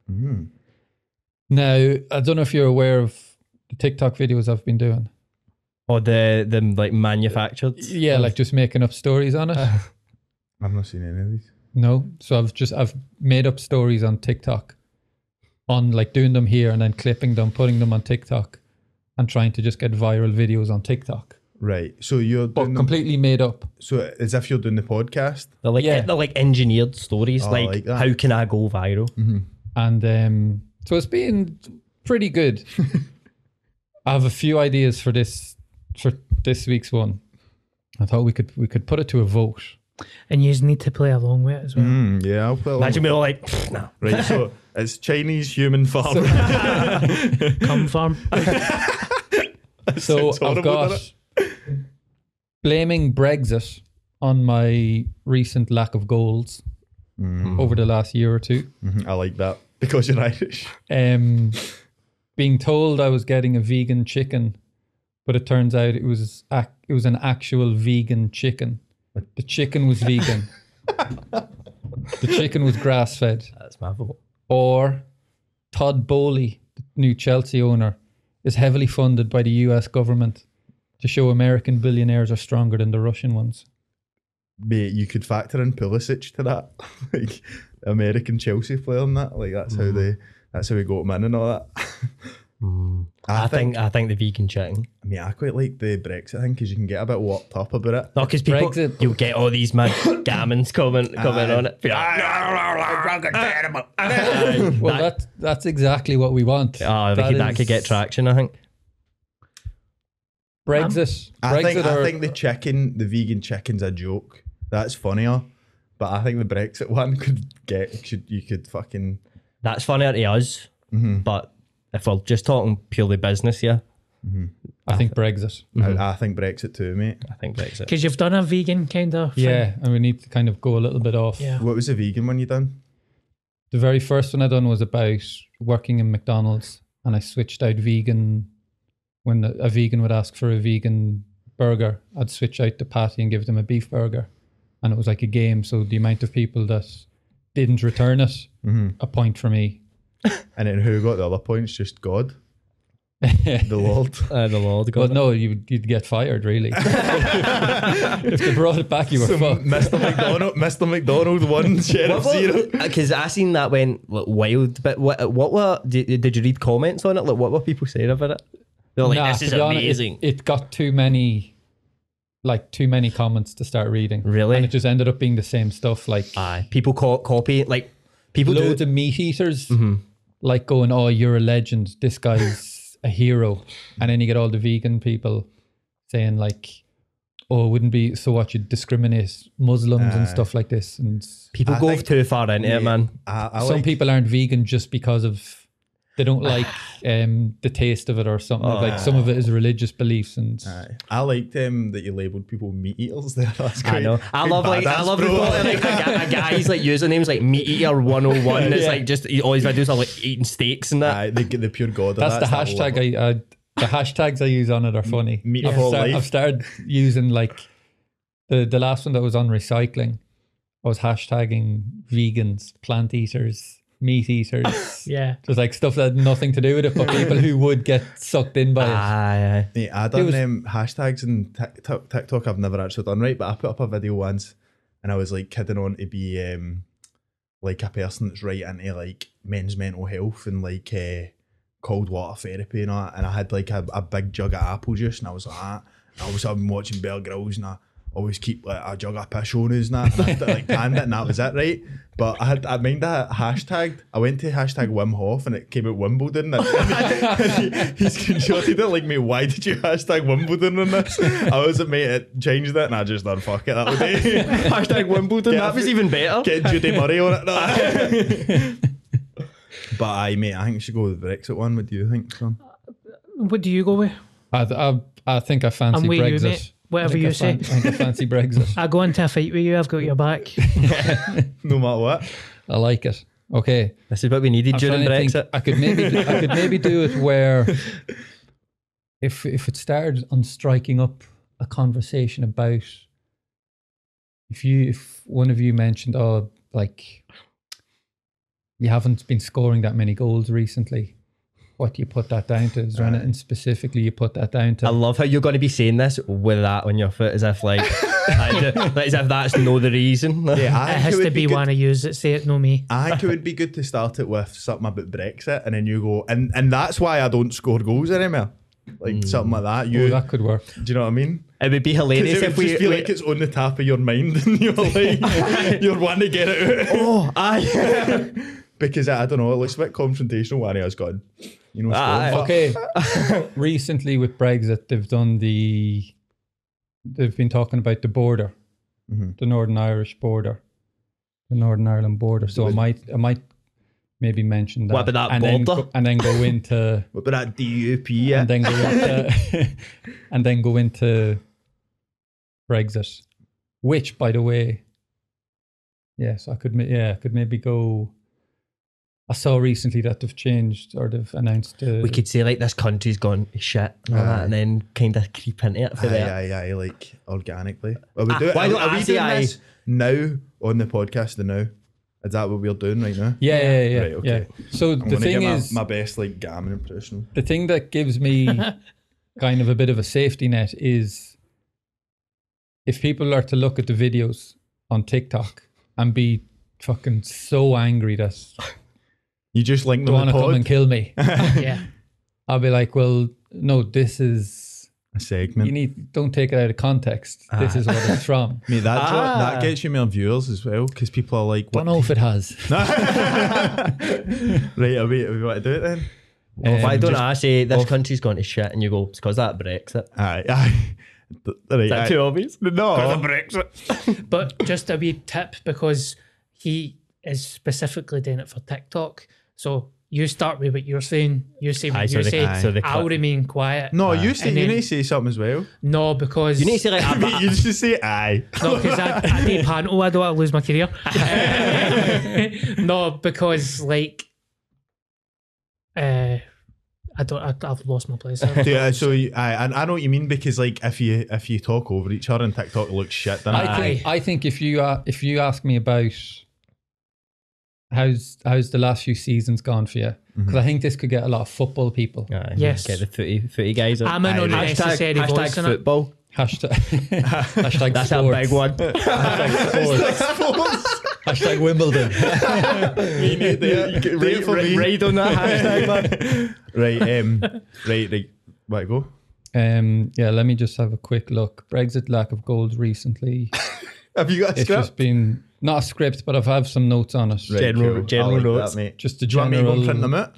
Now, I don't know if you're aware of the TikTok videos I've been doing. Or the the like manufactured. Yeah, like just making up stories on it. I've not seen any of these. No, so I've just I've made up stories on TikTok, on like doing them here and then clipping them, putting them on TikTok, and trying to just get viral videos on TikTok. Right. So you're But doing the, completely made up. so as if you're doing the podcast. They're like Yeah. they're like engineered stories. Oh, I like, like that. how can I go viral? And um, so it's been pretty good. I have a few ideas for this for this week's one. I thought we could we could put it to a vote. And you just need to play along with it as well. Mm, yeah, I'll put it Imagine on. me all like, "Pfft, no. Right, so it's Chinese human farm. Come farm. So sounds I've horrible, got doesn't blaming Brexit on my recent lack of goals over the last year or two. Mhm, I like that because you're Irish. Um, being told I was getting a vegan chicken, but it turns out it was ac- it was an actual vegan chicken. The chicken was vegan. The chicken was grass fed. That's my fault. Or Todd Bowley, the new Chelsea owner, is heavily funded by the U S government to show American billionaires are stronger than the Russian ones. Mate, you could factor in Pulisic to that, like American Chelsea player and that. Like that's how they, that's how we got him in and all that. I, think, I think the vegan chicken. I mean, I quite like the Brexit thing because you can get a bit worked up about it. No, because people, Brexit. you'll get all these mad gammons coming coming Aye. on it. Be like, Well, that's that's exactly what we want. oh, that, could, that is could get traction, I think. Brexit. I Brexit think I are- think the chicken, the vegan chicken's a joke. That's funnier. But I think the Brexit one could get, should you could fucking. That's funnier to us, but if we're just talking purely business here, I think Brexit. I, I think Brexit too, mate. I think Brexit. Because you've done a vegan kind of thing. Yeah, and we need to kind of go a little bit off. Yeah. What was the vegan one you done? The very first one I done was about working in McDonald's, and I switched out vegan. When the, a vegan would ask for a vegan burger, I'd switch out the patty and give them a beef burger, and it was like a game. So the amount of people that didn't return it, a point for me. And then who got the other points? Just God, the Lord. Uh, the Lord Well, God. no, you'd, you'd get fired, really. If they brought it back, you were fucked. Mister McDonald, Mister McDonald one, Sheriff zero. Because I seen that went like, wild. But what what were did, did you read comments on it? Like what were people saying about it? They're like, Nah, this to is be honest, amazing. it, it got too many, like too many comments to start reading. Really? And it just ended up being the same stuff. Like Aye, people co- copy like people loads do. of meat eaters, like going, "Oh, you're a legend. This guy's a hero," and then you get all the vegan people saying like, "Oh, it wouldn't be so what you discriminate Muslims and Aye. stuff like this." And People I go think- too far into it, man. I, I some like, people aren't vegan just because of they don't like um, the taste of it or something. like some of it is religious beliefs and Aye. I liked um, that you labelled people meat eaters there. That's I great. know. I Great love like I badass, love the bro. thought of like a, guy, a guy's like username's like Meat Eater one oh one. It's Yeah. like just all his videos are like eating steaks and that. Aye, they get the pure God. of that's the that hashtag liver. I, I the hashtags I use on it are funny. Meat I've, for start- life. I've started using like the the last one that was on recycling. I was hashtagging vegans, plant eaters, meat eaters. Yeah. Just like stuff that had nothing to do with it, but people who would get sucked in by it. Aye, aye. Mate, I It done was- um, hashtags and TikTok, TikTok I've never actually done right, but I put up a video once and I was like kidding on to be um, like a person that's right into like men's mental health and like uh, cold water therapy and all that. And I had like a, a big jug of apple juice and I was like that. And obviously I've been watching Bear Grylls and I always keep like a jug of piss on us and that. And I like canned it and that was it, right? But I had I mind that hashtagged. I went to hashtag Wim Hof and it came out Wimbledon and, and he, he screenshotted it like, mate, why did you hashtag Wimbledon on this? I was like, mate, it changed it and I just done fuck it that would be. Hashtag Wimbledon. Get That a- was even better. Get Judy Murray on it. No. But I mate, I think we should go with the Brexit one. What do you think, son? What do you go with? I, I, I think I fancy I'm with you, Brexit. mate. Whatever I think you I say. fan- I think I fancy Brexit. I go into a fight with you, I've got your back. No matter what. I like it. Okay. This is what we needed I'm during trying to Brexit. think, I could maybe do, I could maybe do it where if if it started on striking up a conversation about if you if one of you mentioned oh like you haven't been scoring that many goals recently, what do you put that down to? Is there anything specifically you put that down to? I love how you're going to be saying this with that on your foot, as if like, I ju- like, as if that's no the reason. Yeah, I It think has would to be good- one of yous that say it, no me. I think it would be good to start it with something about Brexit, and then you go, and and that's why I don't score goals anymore, like something like that. You, Oh, that could work. do you know what I mean? It would be Because hilarious it if would we. just feel we- like it's on the top of your mind, and you're like, you're wanting to get it out. oh, aye. Because I don't know, it looks a bit confrontational when he has gone, you know. Aye. scored. Okay. Recently with Brexit, they've done the. They've been talking about the border, Mhm. the Northern Irish border, the Northern Ireland border. So I might, I might maybe mention that. What about that and then border? go, and then go into, What about that D U P? Yeah. and then go into, and then go into Brexit, which, by the way, yes, I could, ma- yeah, I could maybe go. I saw recently that they've changed or they've announced. Uh, We could say like this country's gone to shit and, all that, Aye. and then kind of creep into it for Aye, there. aye, aye, like organically. Well, we Ah, do it. why Are, don't are I we say doing aye? this now on the podcast? The now is that what we're doing right now? Yeah, yeah, yeah, Right, okay. yeah. So I'm the gonna thing get my, is, my best like gammon impression. the thing that gives me kind of a bit of a safety net is if people are to look at the videos on TikTok and be fucking so angry that You just link they them want to to come pod, and kill me, Yeah. I'll be like, well, no, this is a segment. you need don't take it out of context. This is what it's from. Mate, that dro- Ah. that gets you more viewers as well because people are like, Don't what? know if it has. Right, are we, are we want to do it then? Um, Why don't just I say this off- country's gone to shit and you go, it's because of that Brexit. Aye, aye. Th- Right, Is that aye. too obvious? No. Brexit. But just a wee tip because he is specifically doing it for TikTok. So you start with what you're saying. You say what Aye, so you the- say. aye, so the I'll clip- remain quiet. No, you say And you then- need to say something as well. No, because You need to say like, Mate, you I, just say aye. no, because I, I do panto. I don't want to lose my career. No, because like, uh, I don't. I, I've lost my place. Yeah, so you, I I I know what you mean because like if you if you talk over each other and TikTok looks shit, then I think I think if you uh, if you ask me about how's how's the last few seasons gone for you, because I think this could get a lot of football people. Aye, Yes. Get the footy, footy guys on. I'm an Aye, unnecessary hashtag, voice hashtag in it. football. Hashtag hashtag That's sports. a big one. Hashtag sports. Hashtag Wimbledon. Me need there. You get right Right, for me. right on that hashtag, man. Right, um, right, right. Right, go. Um, yeah, let me just have a quick look. Brexit lack of goals recently. Have you got a It's just script? been not a script, but I've have some notes on it. Right, General- cool. general I like notes. that, mate. Just the Do you want me to go general. and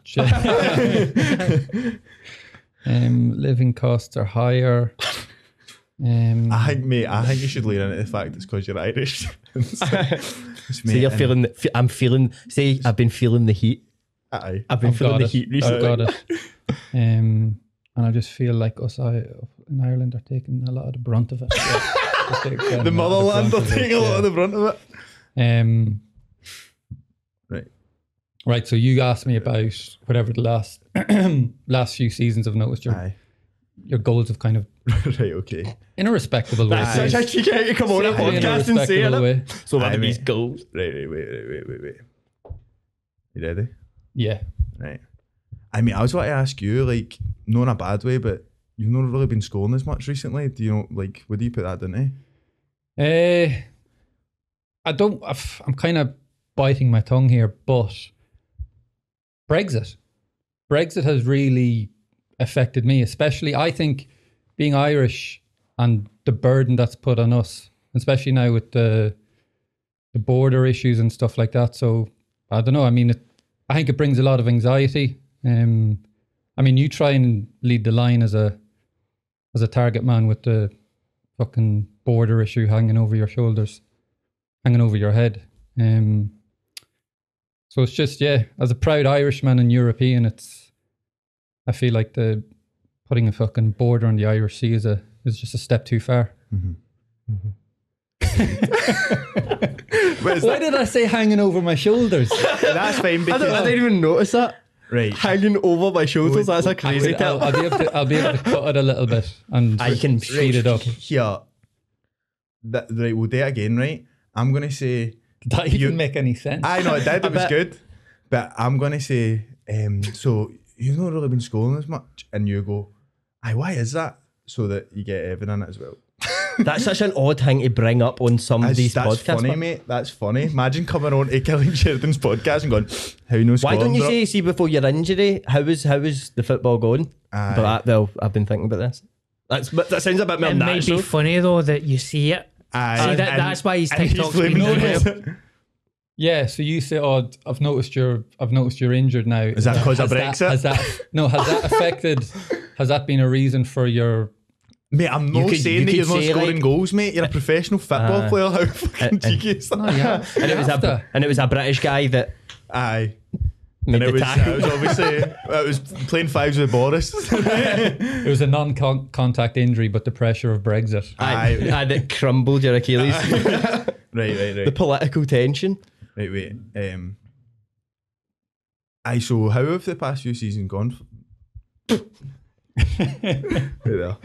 print them out? um, living costs are higher. Um, I think, mate, I think you should lean into the fact it's because you're Irish. So you're feeling, the, fe- I'm feeling, say I've been feeling the heat. Aye. I've been I've feeling got the it. heat I've recently. got it. Um, and I just feel like us I, in Ireland are taking a lot of the brunt of it. Yeah. They're taking a lot The of motherland will brunt of it, take a lot yeah. of the brunt of it. Um, Right. right. So you asked me about whatever the last last few seasons I've noticed your Aye. your goals have kind of Right, okay. in a respectable way. That's such a cheeky out to come on a In a podcast and say respectable it. way. So Aye, one of these mate. goals. Right, right, wait, wait, wait, wait, wait. You ready? Yeah. Right. I mean, I was want to ask you, like, not in a bad way, but you've not really been scoring as much recently. Do you know, like, what do you put that down to? Uh, I don't, I've, I'm kind of biting my tongue here, but Brexit. Brexit has really affected me, especially, I think, being Irish and the burden that's put on us, especially now with the the border issues and stuff like that. So, I don't know. I mean, it, I think it brings a lot of anxiety. Um, I mean, you try and lead the line as a as a target man with the fucking border issue hanging over your shoulders, hanging over your head. Um, so it's just, yeah, as a proud Irishman and European, it's, I feel like the putting a fucking border on the Irish Sea is a is just a step too far. Mm-hmm. Mm-hmm. Why did I say hanging over my shoulders? That's fine I, because don't, I didn't even notice that. right. Hanging over my shoulders, that's a I crazy will- I'll, tip. I'll be able to, I'll be able to cut it a little bit and I can speed it up. Here, that, right, we'll do it again, right? I'm gonna say. Did that even You- make any sense? I know it did. It was bet. good, but I'm gonna say. Um, so you've not really been scoring as much, and you go, "Aye, why is that?" So that you get Evan in it as well. That's such an odd thing to bring up on some of That's, these that's podcasts. funny, but mate. That's funny. Imagine coming on to Killing Sheridan's podcast and going, "How you know?" Why don't you bro?" say, see, before your injury, how was how was the football going? Aye. But that, well, I've been thinking about this. That's but that sounds a bit more It might natural. be funny though that you see it. Aye, See, that- and- that's why his and he's TikTok's blaming been you. doing Yeah, so you say, "Oh, I've noticed you're, I've noticed you're injured now." Is that 'cause of Has that- Brexit? Has that no? Has that affected? Has that been a reason for your? Mate, I'm You not could- saying you that could you're not say, scoring like- goals, mate. You're a professional football Aye. player. How fucking And- and- cheeky is that? No, yeah, and it was have a to. and it was a British guy that Aye. made And it the was, tackle. it was obviously it was playing fives with Boris. It was a non-contact injury, but the pressure of Brexit. Aye. and it crumbled your Achilles. right, right, The right. political tension. Right, wait. Um, aye, so how have the past few seasons gone? Right there.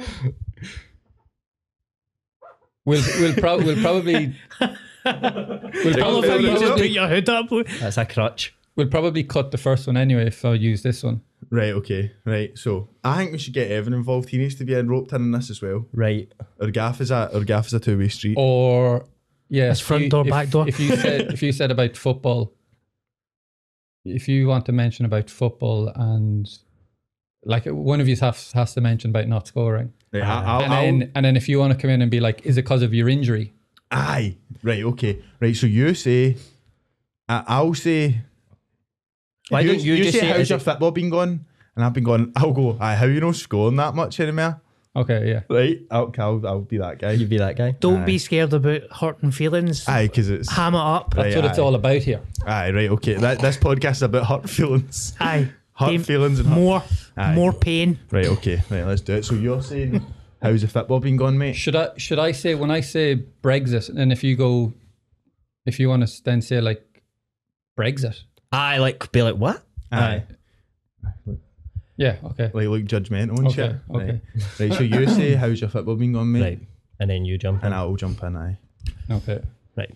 We'll we'll, pro- we'll probably we'll I love how probably, you just probably, put your hood up. That's a crutch. we'll probably cut the first one anyway if I use this one. Right, okay, right. So I think we should get Evan involved. He needs to be roped in on this as well. Right. Our gaff is a our gaff is a two way street. Or yeah, It's if front you- door, if- back door. If you said if you said about football, if you want to mention about football and like one of you has has to mention about not scoring, Right, I- I'll, and I'll, then and then if you want to come in and be like, is it because of your injury? aye, right, okay, right. So you say, I, I'll say. Why don't you just say, say, how's is your it- football been going? And I've been going. I'll go. Aye, how you know scoring that much anymore? Okay, yeah. Right, I'll, I'll, I'll be that guy. You be that guy. Don't Aye. be scared about hurting feelings. Aye, because it's Ham it up. That's Right, what it's aye. all about here. aye, right, okay. That this podcast is about hurt feelings, Aye. hurt Game- feelings, and hurt- More, Aye. more pain. Right, okay, right. Let's do it. So you're saying, how's the football been going, mate? Should I should I say when I say Brexit, and if you go, if you want to then say like Brexit? I like be like what? Aye, Yeah. Okay. like look judgmental and Okay, shit. okay. Right. right. So you say, how's your football been going, mate? Right. And then you jump in. And I'll jump in. Aye. Okay. Right.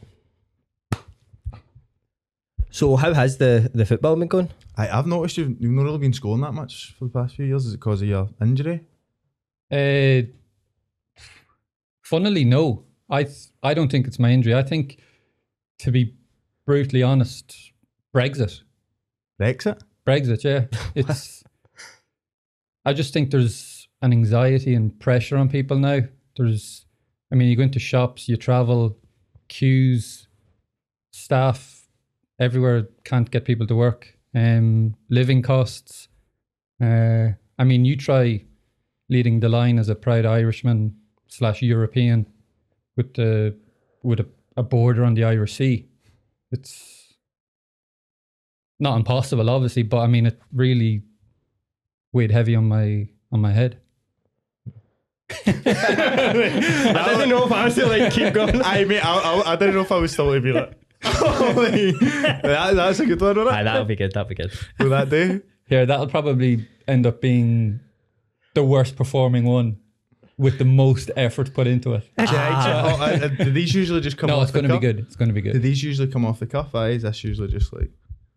So how has the, the football been going? I, I've noticed you've, you've not really been scoring that much for the past few years. Is it because of your injury? Uh, funnily, no. I th- I don't think it's my injury. I think, to be brutally honest, Brexit. Brexit? Brexit, yeah. It's. I just think there's an anxiety and pressure on people now. There's, I mean, you go into shops, you travel, queues, staff everywhere can't get people to work. Um, living costs. Uh, I mean, you try leading the line as a proud Irishman slash European with the with a, a border on the Irish Sea. It's not impossible, obviously, but I mean, it really weighed heavy on my on my head. I didn't know if I was to like keep going. I mean, I, I, I didn't know if I was still to be like, that, that's a good one, wasn't Aye, it? that'll be good. That'll be good. For that day. Here, that'll probably end up being the worst performing one with the most effort put into it. Oh, uh, uh, do these usually just come No, off it's the going to be cuff? good. It's going to be Do good. these usually come off the cuff? Aye, is this usually just like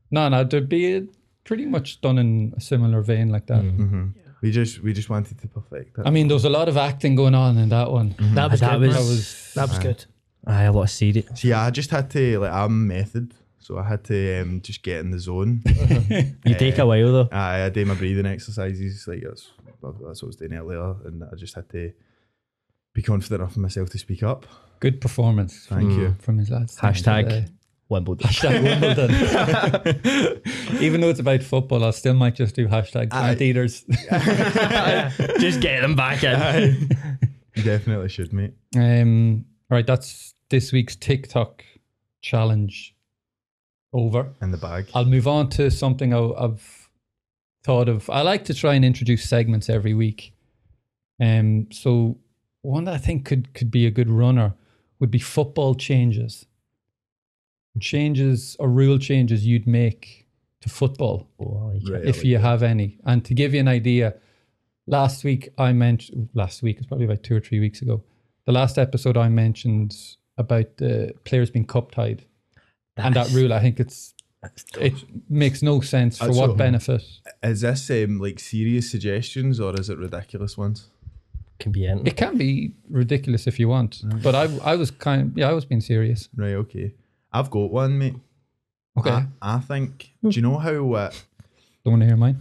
No, no, there'd be a, pretty much done in a similar vein like that. Mm-hmm. We just we just wanted to perfect it. I mean, there was a lot of acting going on in that one. That was That good. was- man. That was That was good. Aye, a lot of serious. See, I just had to like I'm method, so I had to um, just get in the zone. You take a while though. I, I did my breathing exercises, like that's that's what I was doing earlier, and I just had to be confident enough in myself to speak up. good performance. Thank from, you. from his lads. Hashtag Wimbledon. Hashtag Wimbledon. Even though it's about football, I still might just do hashtag plant eaters. Just get them back in. You definitely should, mate. Um, all right, that's this week's TikTok challenge over. In the bag. I'll move on to something I- I've thought of. I like to try and introduce segments every week. Um, so one that I think could could be a good runner would be football changes. Changes or rule changes you'd make to football, Oh, I like it. Right, I if like you that. have any. And to give you an idea, last week I mentioned, last week, it's probably about two or three weeks ago, the last episode I mentioned about the players being cup tied. And that rule, I think it's it makes no sense for That's what so- benefit. Is this um, like serious suggestions or is it ridiculous ones? Can be in. It can be ridiculous if you want, but I I was kind of, yeah, I was being serious. Right, okay. I've got one, mate. Okay, I, I think, do you know how... Uh, don't want to hear mine.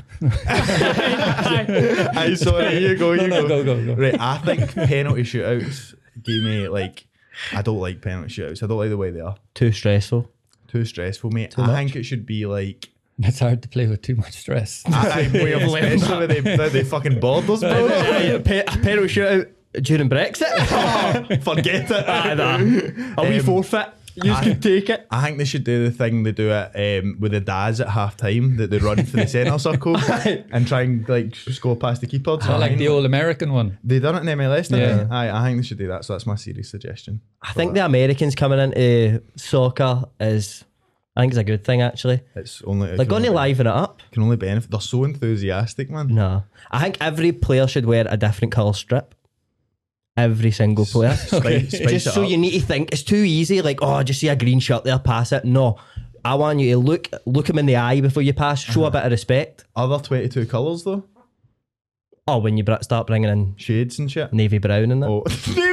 I sorry, you go, you No, go. no, go, go, go. Right, I think penalty shootouts gave me, like, I don't like penalty shootouts. I don't like the way they are. Too stressful. Too stressful, mate. I much. think it should be like... It's hard to play with too much stress. I, I, We have learned especially with the, the, the fucking borders, bro. A penalty shootout during Brexit. Forget it. Aye, that. A wee Um, forfeit. You I- can take it. I think they should do the thing they do it um, with the dads at half time, that they run for the centre circle and try and like score past the keeper. I like the old American one. They done it in M L S, didn't Yeah. they? Aye, I think they should do that. So that's my serious suggestion. I think the Americans coming into soccer is, I think it's a good thing actually. It's only it They're can going to only- liven it up. Can only benefit. They're so enthusiastic, man. No, I think every player should wear a different colour strip. Every single player. Spice, spice Just it so up. you need to think it's too easy. Like, oh, just see a green shirt there, pass it. No, I want you to look look him in the eye before you pass. Show Uh-huh. a bit of respect. Other twenty-two colours though, Oh, when you br- start bringing in shades and shit. navy brown and that. Oh,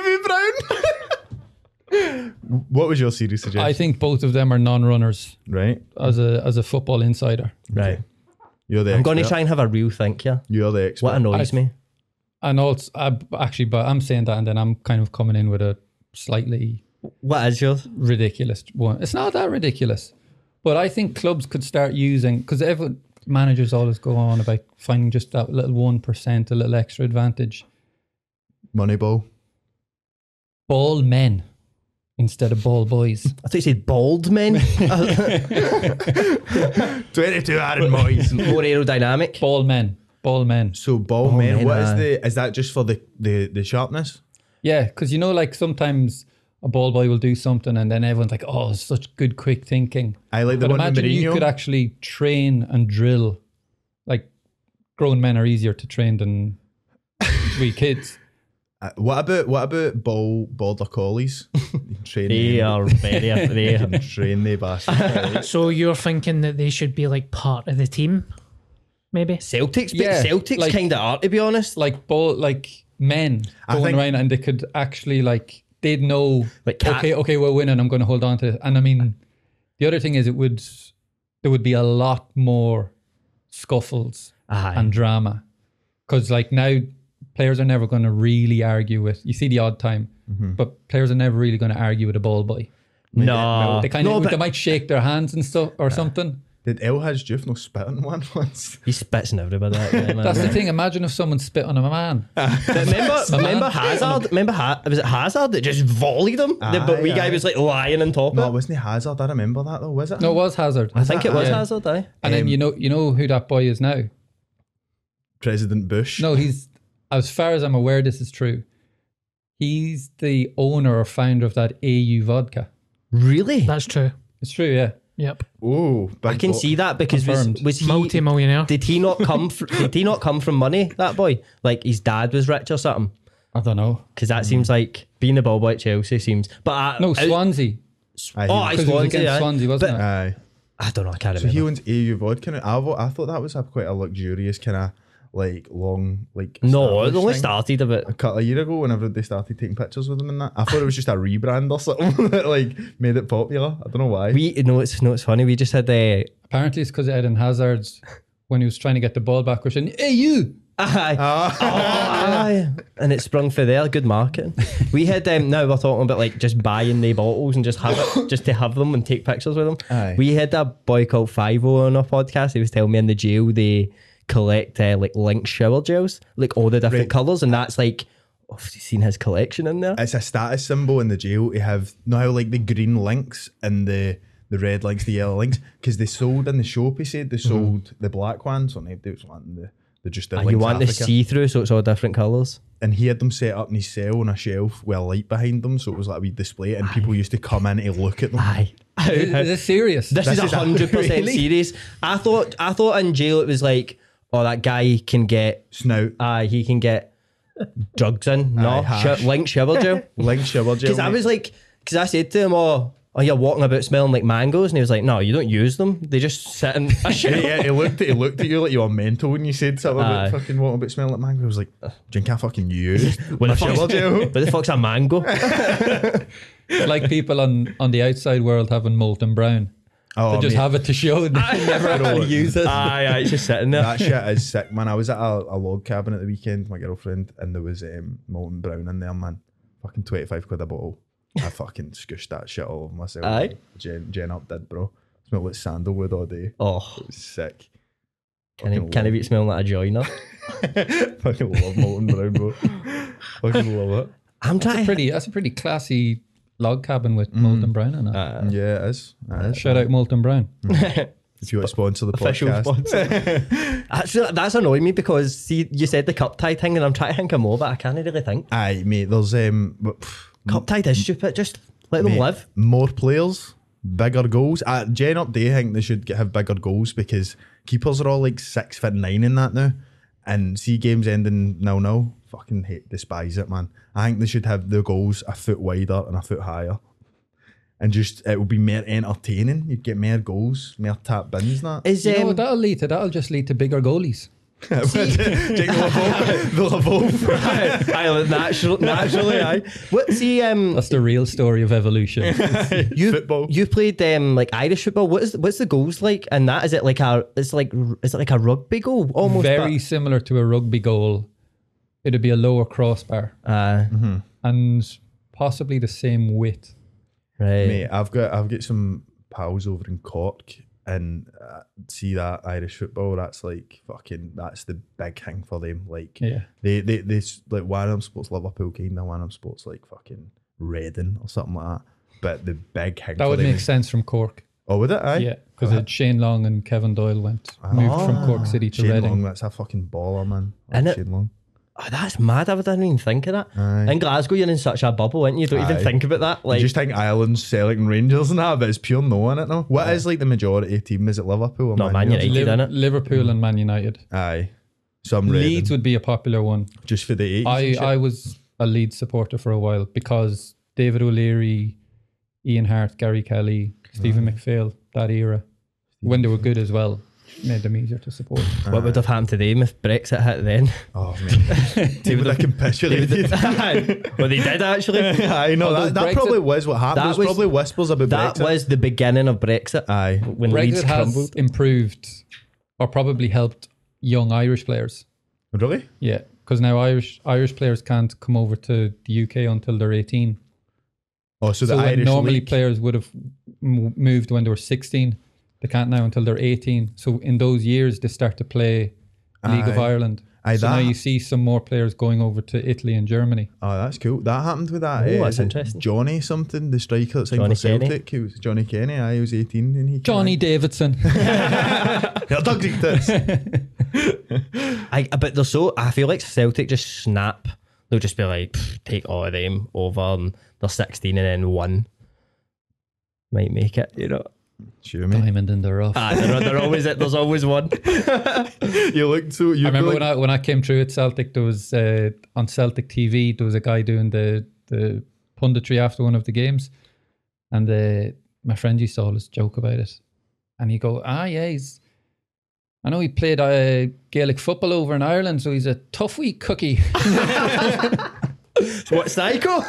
navy brown. What was your serious suggestion? I think both of them are non-runners. right, As a as a football insider, Right. you're the. I'm going to expert. try and have a real think here. You're the expert. What annoys I- me? and also I, actually, but I'm saying that, and then I'm kind of coming in with a slightly What is yours? ridiculous one. It's not that ridiculous, but I think clubs could start using, because everyone managers always go on about finding just that little one percent, a little extra advantage. Moneyball. Ball men instead of ball boys. I thought you said bald men. twenty-two Aaron Moyes. More aerodynamic. Ball men. Ball men. So ball Ball men. men, What is aye. the? Is that just for the the the sharpness? Yeah, because you know, like sometimes a ball boy will do something and then everyone's like, oh, such good quick thinking. I like the But one with imagine you Mourinho. could actually train and drill. Like grown men are easier to train than wee kids. Uh, what about what about ball border collies? You can train They them. are very You they can train the bastards. So you're thinking that they should be like part of the team, maybe? Celtics, but Yeah, Celtics like- kind of are, to be honest. Like ball, like men I going think- around and they could actually like they'd know. Like cat- okay, okay, we're winning. I'm going to hold on to it. And I mean, the other thing is, it would there would be a lot more scuffles Aye. and drama, because like now players are never going to really argue with. You see the odd time, but players are never really going to argue with a ball boy. no, They kind no, of but they might shake their hands and stuff or something. Did El Hadj Diouf no spit on one once? he spits in everybody. That guy, man. That's the thing. Imagine if someone spit on a man. remember, remember Hazard? Remember ha- was it Hazard that just volleyed him? the Aye, but wee aye. guy was like lying on top No, of it it. wasn't Hazard. I remember that though. Was it? No, it was Hazard. I think it was Yeah. Hazard. Aye. And then Um, you know, you know who that boy is now. President Bush. No, he's, as far as I'm aware, this is true. He's the owner or founder of that A U vodka. Really? That's true. It's true, yeah. Yep. Oh, I can see that because was, Confirmed. was he Multi-millionaire. did he not come fr- did he not come from money, that boy? Like his dad was rich or something? I don't know. Because that seems like being the ball boy at Chelsea seems. But I, No, I- Swansea. Aye, Oh, he I was- Because it was Swansea, against aye. Swansea, wasn't But- it? Aye. I don't know. I can't So he remember. owns A U Vodka. Now. I, vo- I thought that was a quite a luxurious kind of like long like. No, it established only thing. started a bit. A couple of years ago, whenever they started taking pictures with him and that, I thought it was just a rebrand or something that like made it popular. I don't know why. We no, it's no, it's funny. We just had uh, Apparently, it's because Eden Hazard's when he was trying to get the ball back, was saying, "Hey, you." aye, Ah. aye, and it sprung for there. Good marketing. We had um, now we're talking about like just buying the bottles and just have it, just to have them and take pictures with them. Aye. We had a boy called Fivo on our podcast. He was telling me in the jail they collect uh, like Link shower gels, like all the different Right. colours, and that's like, oh, have you seen his collection in there? It's a status symbol in the jail to have now like the green links and the the red links, the yellow links, because they sold in the shop. He said they sold the black ones, so nobody was wanting the. They just did And links you want the Africa. see through, so it's all different colours. And he had them set up in his cell on a shelf with a light behind them, so it was like a wee display, and people used to come in to look at them. Aye. Is, is this serious? This, This is is a a- hundred percent really? serious. I thought I thought in jail it was like, oh, that guy can get Snout, aye, he can get drugs in. No, Aye, hash. sh- Link shower gel. link shower gel. Because I mate. was like, because I said to him, oh, oh, you're walking about smelling like mangoes, and he was like, no, you don't use them. They just sit in a shelf. yeah, he looked at he looked at you like you were mental when you said something Aye. about fucking walking about smelling like mango. I was like, drink a fucking use What my the fuck's- shower gel. What the fuck's a mango? It's like people on, on the outside world having Molten Brown. Oh, They just mate, have it to show and they never actually use it. aye, aye, it's just sitting there. that shit is sick, man. I was at a, a log cabin at the weekend with my girlfriend, and there was um, Molten Brown in there, man. Fucking twenty-five quid a bottle. I fucking scooshed that shit all over myself. Aye. Jen, Jen up did, bro. Smelled like sandalwood all day. Oh, It was sick. can he, Fucking can he love- be smelling like a joiner? Fucking love Molten Brown, bro. Fucking love it. I'm trying. Pretty. That's a pretty classy log cabin with Molten Brown in it. Uh, Yeah, it is. It is. Shout out Molten Brown. If you want to sponsor the official podcast. sponsor. Actually, that's annoying me because see, you said the cup tie thing, and I'm trying to think of more, but I can't really think. Aye, mate, there's um, but, pff, Cup tie is stupid. Just let them mate, live. more players, bigger goals. Uh, Jen up there, I think they should get, have bigger goals because keepers are all like six foot nine in that now, and see games ending nil nil. Fucking hate, despise it, man. I think they should have the goals a foot wider and a foot higher, and just it would be more entertaining. You'd get more goals, more tap bins. And that. Is You know um, what that'll lead to? That'll just lead to bigger goalies. Jake, they'll evolve. They'll evolve. aye, natural, naturally, aye. What see? Um, That's the real story of evolution. you Football. you played um like Irish football. What is what's the goals like? And that is it like a it's like is it like a rugby goal almost? Very similar to a rugby goal. It'd be a lower crossbar but, uh, and possibly the same width. right. Mate, I've got I've got some pals over in Cork, and uh, see that Irish football. That's like fucking. That's the big thing for them. Like Yeah. they they they s- like one of them sports Liverpool kind of one of them sports like fucking Reading or something like that. But the big thing That for would them make is- sense from Cork. Oh, would it? Aye? Yeah, because Shane Long and Kevin Doyle went moved from Cork City to Shane Reading. Long, that's a fucking baller, man. I And like it- Shane Long. Oh, that's mad. I didn't even think of that. Aye. In Glasgow, you're in such a bubble, aren't you? You don't even Aye. think about that. Like, you just think Ireland, Celtic, and Rangers and that, but it's pure no in it now. What is like the majority team? Is it Liverpool or No, Man U? United. Liv- done it. Liverpool and Man United. Aye. Some Leeds Reading, would be a popular one. just for the eighties. I, and shit. I was a Leeds supporter for a while because David O'Leary, Ian Hart, Gary Kelly, Stephen McPhail, that era, when they were good as well, made them easier to support. what would have happened to them if Brexit hit then? Oh man, David, I can picture it. Well, they did actually. I know Although that, that Brexit- probably was what happened. That There was, was- probably whispers about That Brexit. was the beginning of Brexit. Aye. When Leeds Brexit has crumbled. improved or probably helped young Irish players. Really? Yeah, because now Irish Irish players can't come over to the U K until they're eighteen. Oh, so, So, the when Irish normally league. players would have m- moved when they were sixteen, they can't now until they're eighteen. So in those years, they start to play League of Aye. Ireland. Aye, so now that- you see some more players going over to Italy and Germany. Oh, that's cool. That happened with that. Oh, uh, that's is it interesting. Johnny something, the striker that signed Johnny for Celtic. He was Johnny Kenny. Aye, he was eighteen and he. Johnny Davidson. Yeah, Doug did this. I, but they're so. I feel like Celtic just snap. They'll just be like, "Pff, take all of them over, and they're sixteen, and then one might make it. You know, Sure, mate. Diamond in the rough. ah, they're, they're always it. There's always one. You looked so. You I remember like, when I when I came through at Celtic, there was uh, on Celtic T V there was a guy doing the the punditry after one of the games, and uh, my friend used to always joke about it. and you go, ah, yeah, he's. I know he played uh, Gaelic football over in Ireland, so he's a tough wee cookie. What, psycho?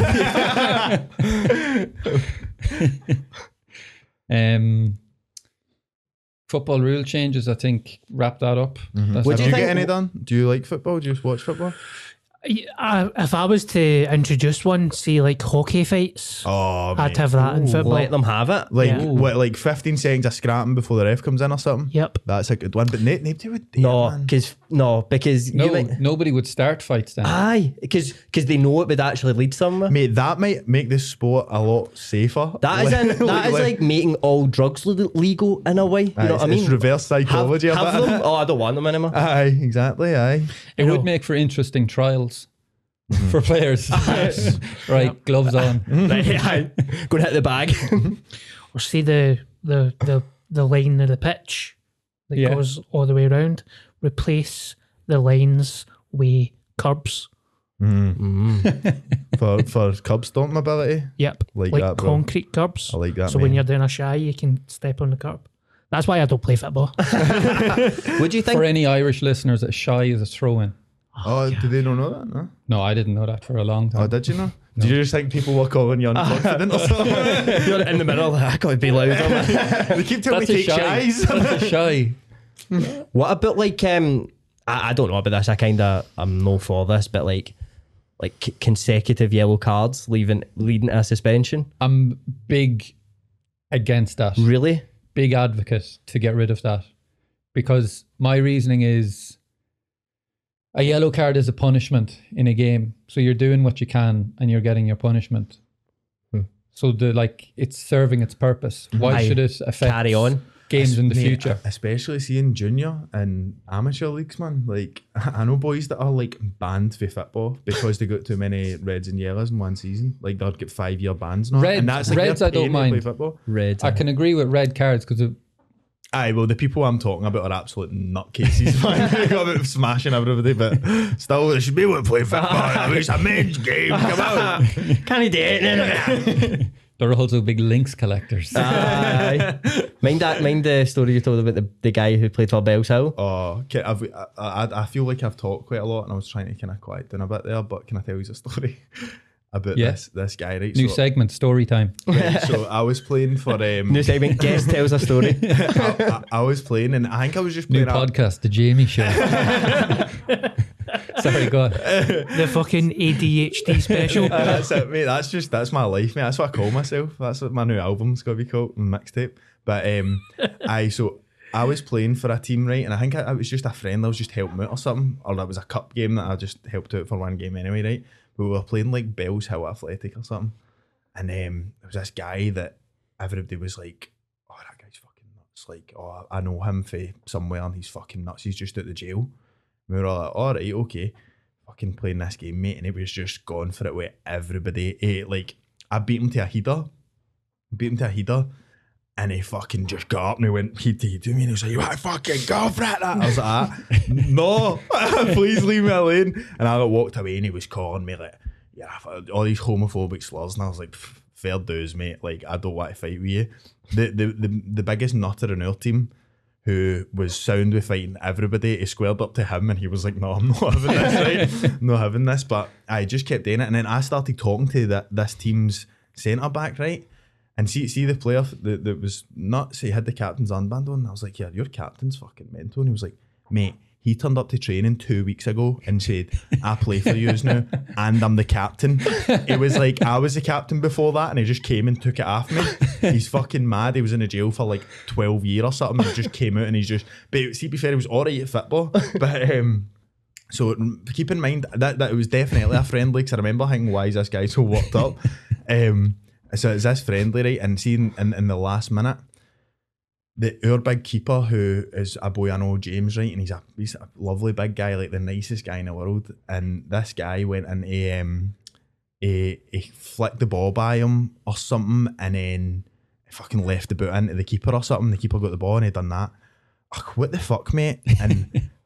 um, football rule changes, I think, wrap that up. That's Would Do you you think- get any done? Do you like football? Do you watch football? Uh, if I was to introduce one, say like hockey fights, Oh, I'd have that in football. Let them have it. Like Yeah. what? Like fifteen seconds of scrapping before the ref comes in or something. Yep. That's a good one. But Nate, Nate would do No, it, man. because no, because No, you might, nobody would start fights then. aye, because because they know it would actually lead somewhere. Mate, that might make this sport a lot safer. That is in, that is like making all drugs le- legal in a way. You know what I mean? It's reverse have, psychology. a have bit. them? Oh, I don't want them anymore. Aye, exactly. Aye. It You would know. make for interesting trials for players. Right, gloves on. Right, aye. Go and hit the bag. Or see the the the the line of the pitch that Yeah. goes all the way around. Replace the lines with curbs. for for curb stomp mobility. Yep, Like like that, bro. concrete curbs. I like that, So when mate. you're doing a shy, you can step on the curb. That's why I don't play football. Would you think? For any Irish listeners, a shy is a throw-in. Oh, did they not know that? No. No, I didn't know that for a long time. Oh, did you know? Did you just think people were calling you unconfident or something? You're in the middle. Like, I gotta be loud. They keep telling me That's a take shy. shies. That's a shy. What about like um? I, I don't know about this. I kind of I'm no for this, but like like c- consecutive yellow cards leaving leading to a suspension. I'm big against that. Really? Big advocate to get rid of that, because my reasoning is a yellow card is a punishment in a game. So you're doing what you can and you're getting your punishment. Hmm. So the like it's serving its purpose. Why Aye. should it affect Carry on. games in the Mate, future? especially seeing junior and amateur leagues, man. Like I know boys that are like banned for football because they got too many reds and yellows in one season. Like they'd get five year bans now. Red- and that's like reds they're I don't paying to play mind. football. Red. I can agree with red cards because Aye, well, the people I'm talking about are absolute nutcases, man. They got about smashing everybody, but still, they should be able to play football. I mean, it's a men's game. Come on. Can he do it? they're also big links collectors. Aye. Mind that. Mind the story you told about the, the guy who played for Bells Hill. Oh, okay, I've, I, I, I feel like I've talked quite a lot, and I was trying to kind of quiet down a bit there. But can I tell you a story about Yeah. this this guy? Right, New so, segment, story time. right, so I was playing for um, New segment. Guest tells a story. I, I, I was playing, and I think I was just New playing. a- podcast, The Jamie Show. Sorry, go on. The fucking A D H D special. Uh, that's it, mate. That's just that's my life, mate. That's what I call myself. That's what my new album's gonna be called, my mixtape. But um, I so I was playing for a team, right, and I think I, I was just a friend. I was just helping out or something, or that was a cup game that I just helped out for one game anyway, right? But we were playing like Bells Hill Athletic or something, and um, there was this guy that everybody was like, "Oh, that guy's fucking nuts!" Like, "Oh, I know him for somewhere, and he's fucking nuts. He's just out the jail." We were all like, "All right, okay." Fucking playing this game, mate, and it was just going for it with everybody. He, like, I beat him to a header, beat him to a header, and he fucking just got up and he went heat to heat to me, and he was like, "You want to fucking go for it?" I was like, ah, "No, please leave me alone." And I got walked away, and he was calling me like, "Yeah, all these homophobic slurs," and I was like, "Fair dues, mate. Like, I don't want to fight with you." The the the, the biggest nutter in our team, who was sound with fighting everybody, he squared up to him and he was like, "No, I'm not having this, right? Not having this." But I just kept doing it. And then I started talking to that this team's centre back, right? And see see the player that, that was nuts, he had the captain's armband on. And I was like, "Yeah, your captain's fucking mental." And he was like, "Mate, he turned up to training two weeks ago and said, 'I play for yous now and I'm the captain.'" It was like I was the captain before that, and he just came and took it off me. He's fucking mad. He was in a jail for like twelve years or something, and he just came out and he's just, but see, to be fair, he was alright at football. But um so keep in mind that, that it was definitely a friendly, because I remember thinking, why is this guy so worked up? Um so it's this friendly, right? And seeing in, in the last minute, the our big keeper, who is a boy I know, James, right, and he's a he's a lovely big guy, like the nicest guy in the world. And this guy went and he um he, he flicked the ball by him or something, and then he fucking left the boot into the keeper or something. The keeper got the ball and he done that. Ugh, what the fuck, mate? And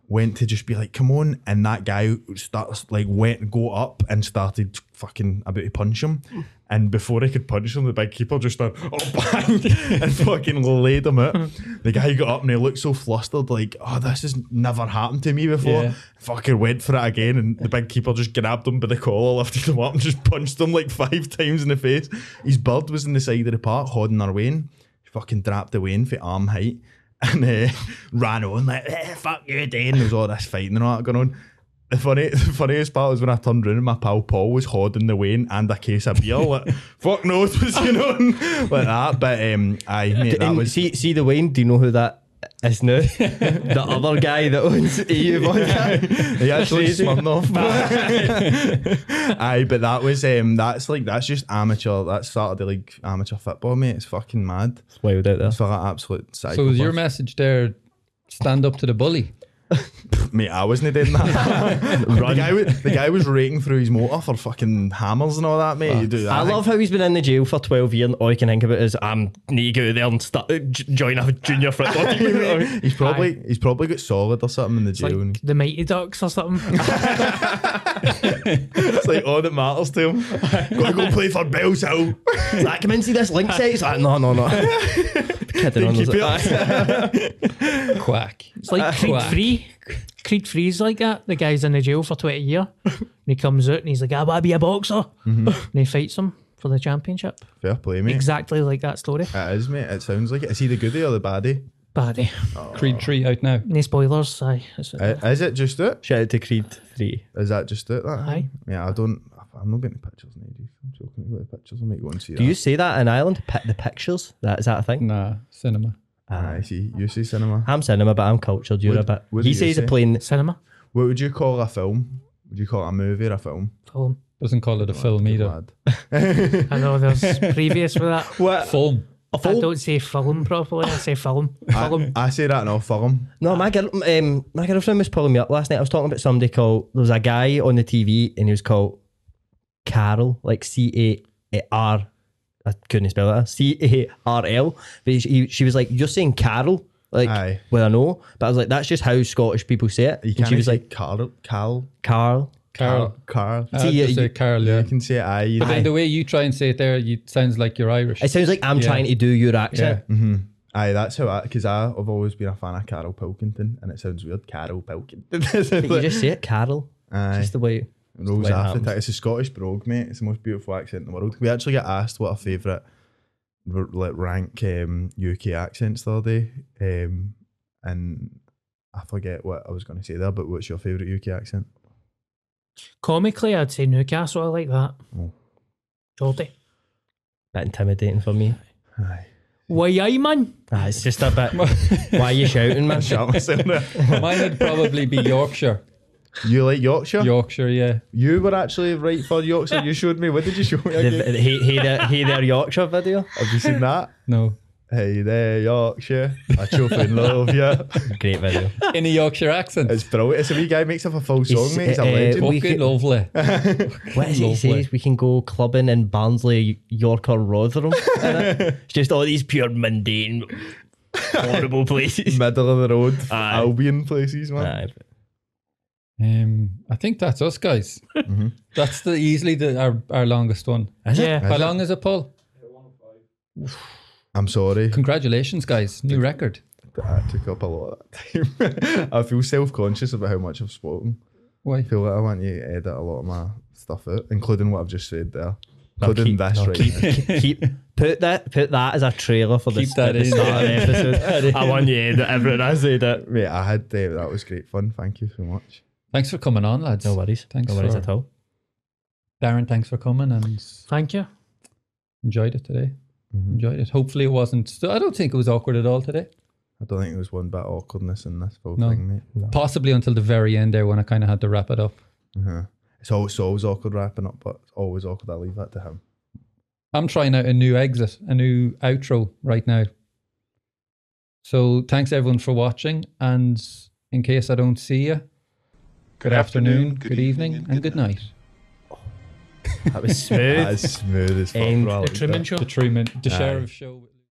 went to just be like, come on, and that guy starts like went go up and started fucking about to punch him, and before he could punch him, the big keeper just started oh bang and fucking laid him out. The guy got up and he looked so flustered, like, oh, this has never happened to me before. Yeah. Fucking went for it again, and the big keeper just grabbed him by the collar, lifted him up, and just punched him like five times in the face. His bird was in the side of the park holding her Wayne. He fucking dropped the Wayne for arm height. And uh, ran on like, eh, fuck you, Dane. There was all this fighting and all that going on. The funny, the funniest part was when I turned around and my pal Paul was holding the Wayne and a case of beer. Like, fuck knows what's going on like that. But um, aye, mate, that And was. see, see the Wayne. Do you know who that is now? The other guy that owns A U vodka. He actually Smirnoff. Aye, but that was um, that's like that's just amateur. That's Saturday League amateur football, mate. It's fucking mad. It's wild out there. It's like an absolute psychopath. So was your message there, stand up to the bully? Mate, I wasn't doing that. the, guy was, the guy was raking through his motor for fucking hammers and all that, mate. You do that. I love how he's been in the jail for twelve years and all you can think about is I'm need to go there and start, j- join a junior football team. He's probably he's probably got solid or something in the It's jail. like the Mighty Ducks or something. It's like all that matters to him. Gotta go play for Bells Hill. He's like, come in and see this link set. He's like, no, no, no. Kidding on, Keep is it it? up. Quack. It's like Creed Quack. three. Creed three's like that. The guy's in the jail for twenty years. And he comes out and he's like, I want to be a boxer. And he fights him for the championship. Fair play, mate. Exactly like that story. It is, mate. It sounds like it. Is he the goodie or the baddie? Baddie. Creed three out now. No spoilers. Aye. That's what- Uh, is it just it? Shout out to Creed three. Is that just it? That? Aye. Yeah, I don't. I'm not getting the pictures, Nadie. I'm joking about the pictures. I might go and see Do that. you say that in Ireland? Pick the pictures? That, is that a thing? Nah, cinema. Aye, see, you see cinema. I'm cinema, but I'm cultured. You're What- a bit. what He do you says a say? plane. Cinema. What would you call a film? Would you call it a movie or a film? Film. Doesn't call it a film Good either. lad. I know there's previous with that. What? Film. A I film? don't say film properly. I say film. I, Film. I say that in all film. No, my girl, um, my girlfriend was pulling me up last night. I was talking about somebody called. There was a guy on the T V, and he was called Carol, like C A R. I couldn't spell that. C A R L. But she, she was like, "You're saying Carol." Like, Aye. well, I know, but I was like, that's just how Scottish people say it. You And can't she was say like, Carl, Carl, Carl. Carl. Carl. I See, had to you- say you- Carl, yeah. You can say aye. You But then know. the way you try and say it there, you it sounds like you're Irish. It sounds like I'm Yeah. trying to do your accent. Mm-hmm. Aye, that's how I. Because I've always been a fan of Carol Pilkington, and it sounds weird. Carol Pilkington. But you just say it, Carol. Aye. Just the way. Rolls way it off the happens. tongue. It's a Scottish brogue, mate. It's the most beautiful accent in the world. We actually get asked what our favourite r- like rank um, U K accents the other day, um, and I forget what I was going to say there. But what's your favourite U K accent? Comically, I'd say Newcastle. I like that. Oh. Geordie. Bit intimidating for me. Aye, Why, aye, man? Ah, it's just a bit. Why are you shouting, man? shut myself there. Mine would probably be Yorkshire. You like Yorkshire? Yorkshire, yeah. You were actually right for Yorkshire. You showed me. What did you show me? The, Again? the, hey, hey, there, hey there, Yorkshire video. Have you seen that? No. Hey there, Yorkshire. I chuffing love ya. Great video. In a Yorkshire accent. It's brilliant. It's a wee guy makes up a full song, He's, mate. He's a uh, legend. we Fucking could- lovely. What is it he Lovely. says? We can go clubbing in Barnsley, York or Rotherham. innit? It's just all these pure mundane, horrible places. Middle of the road, Aye. Albion places, man. Aye. Um, I think that's us, guys. That's the easily the our, our longest one. Is it? Yeah. How long is it, Paul? I'm sorry. Congratulations, guys. New record. That took up a lot of that time. I feel self-conscious about how much I've spoken. Why? I feel like I want you to edit a lot of my stuff out, including what I've just said there. No, Including keep- this no, right keep, now. keep, keep put that put that as a trailer for the, Keep that at the in start of the there. episode. I want you to edit everything I say that. Mate, I had, uh, that was great fun. Thank you so much. Thanks for coming on, lads. No worries. Thanks no worries for- at all. Darren, thanks for coming and Thank you. enjoyed it today. Mhm. Enjoyed it. Hopefully it wasn't. I don't think it was awkward at all today. I don't think there was one bit of awkwardness in this whole No. thing, mate. Possibly until the very end there when I kind of had to wrap it up. Uh-huh. It's always, it's always awkward wrapping up, but it's always awkward. I leave that to him. I'm trying out a new exit, a new outro right now. So thanks everyone for watching. And in case I don't see you, good, afternoon, good, evening, and good night. That was smooth. As smooth as fuck. And bro. I The like Truman that. Show. The Truman, the Aye. Sheriff Show.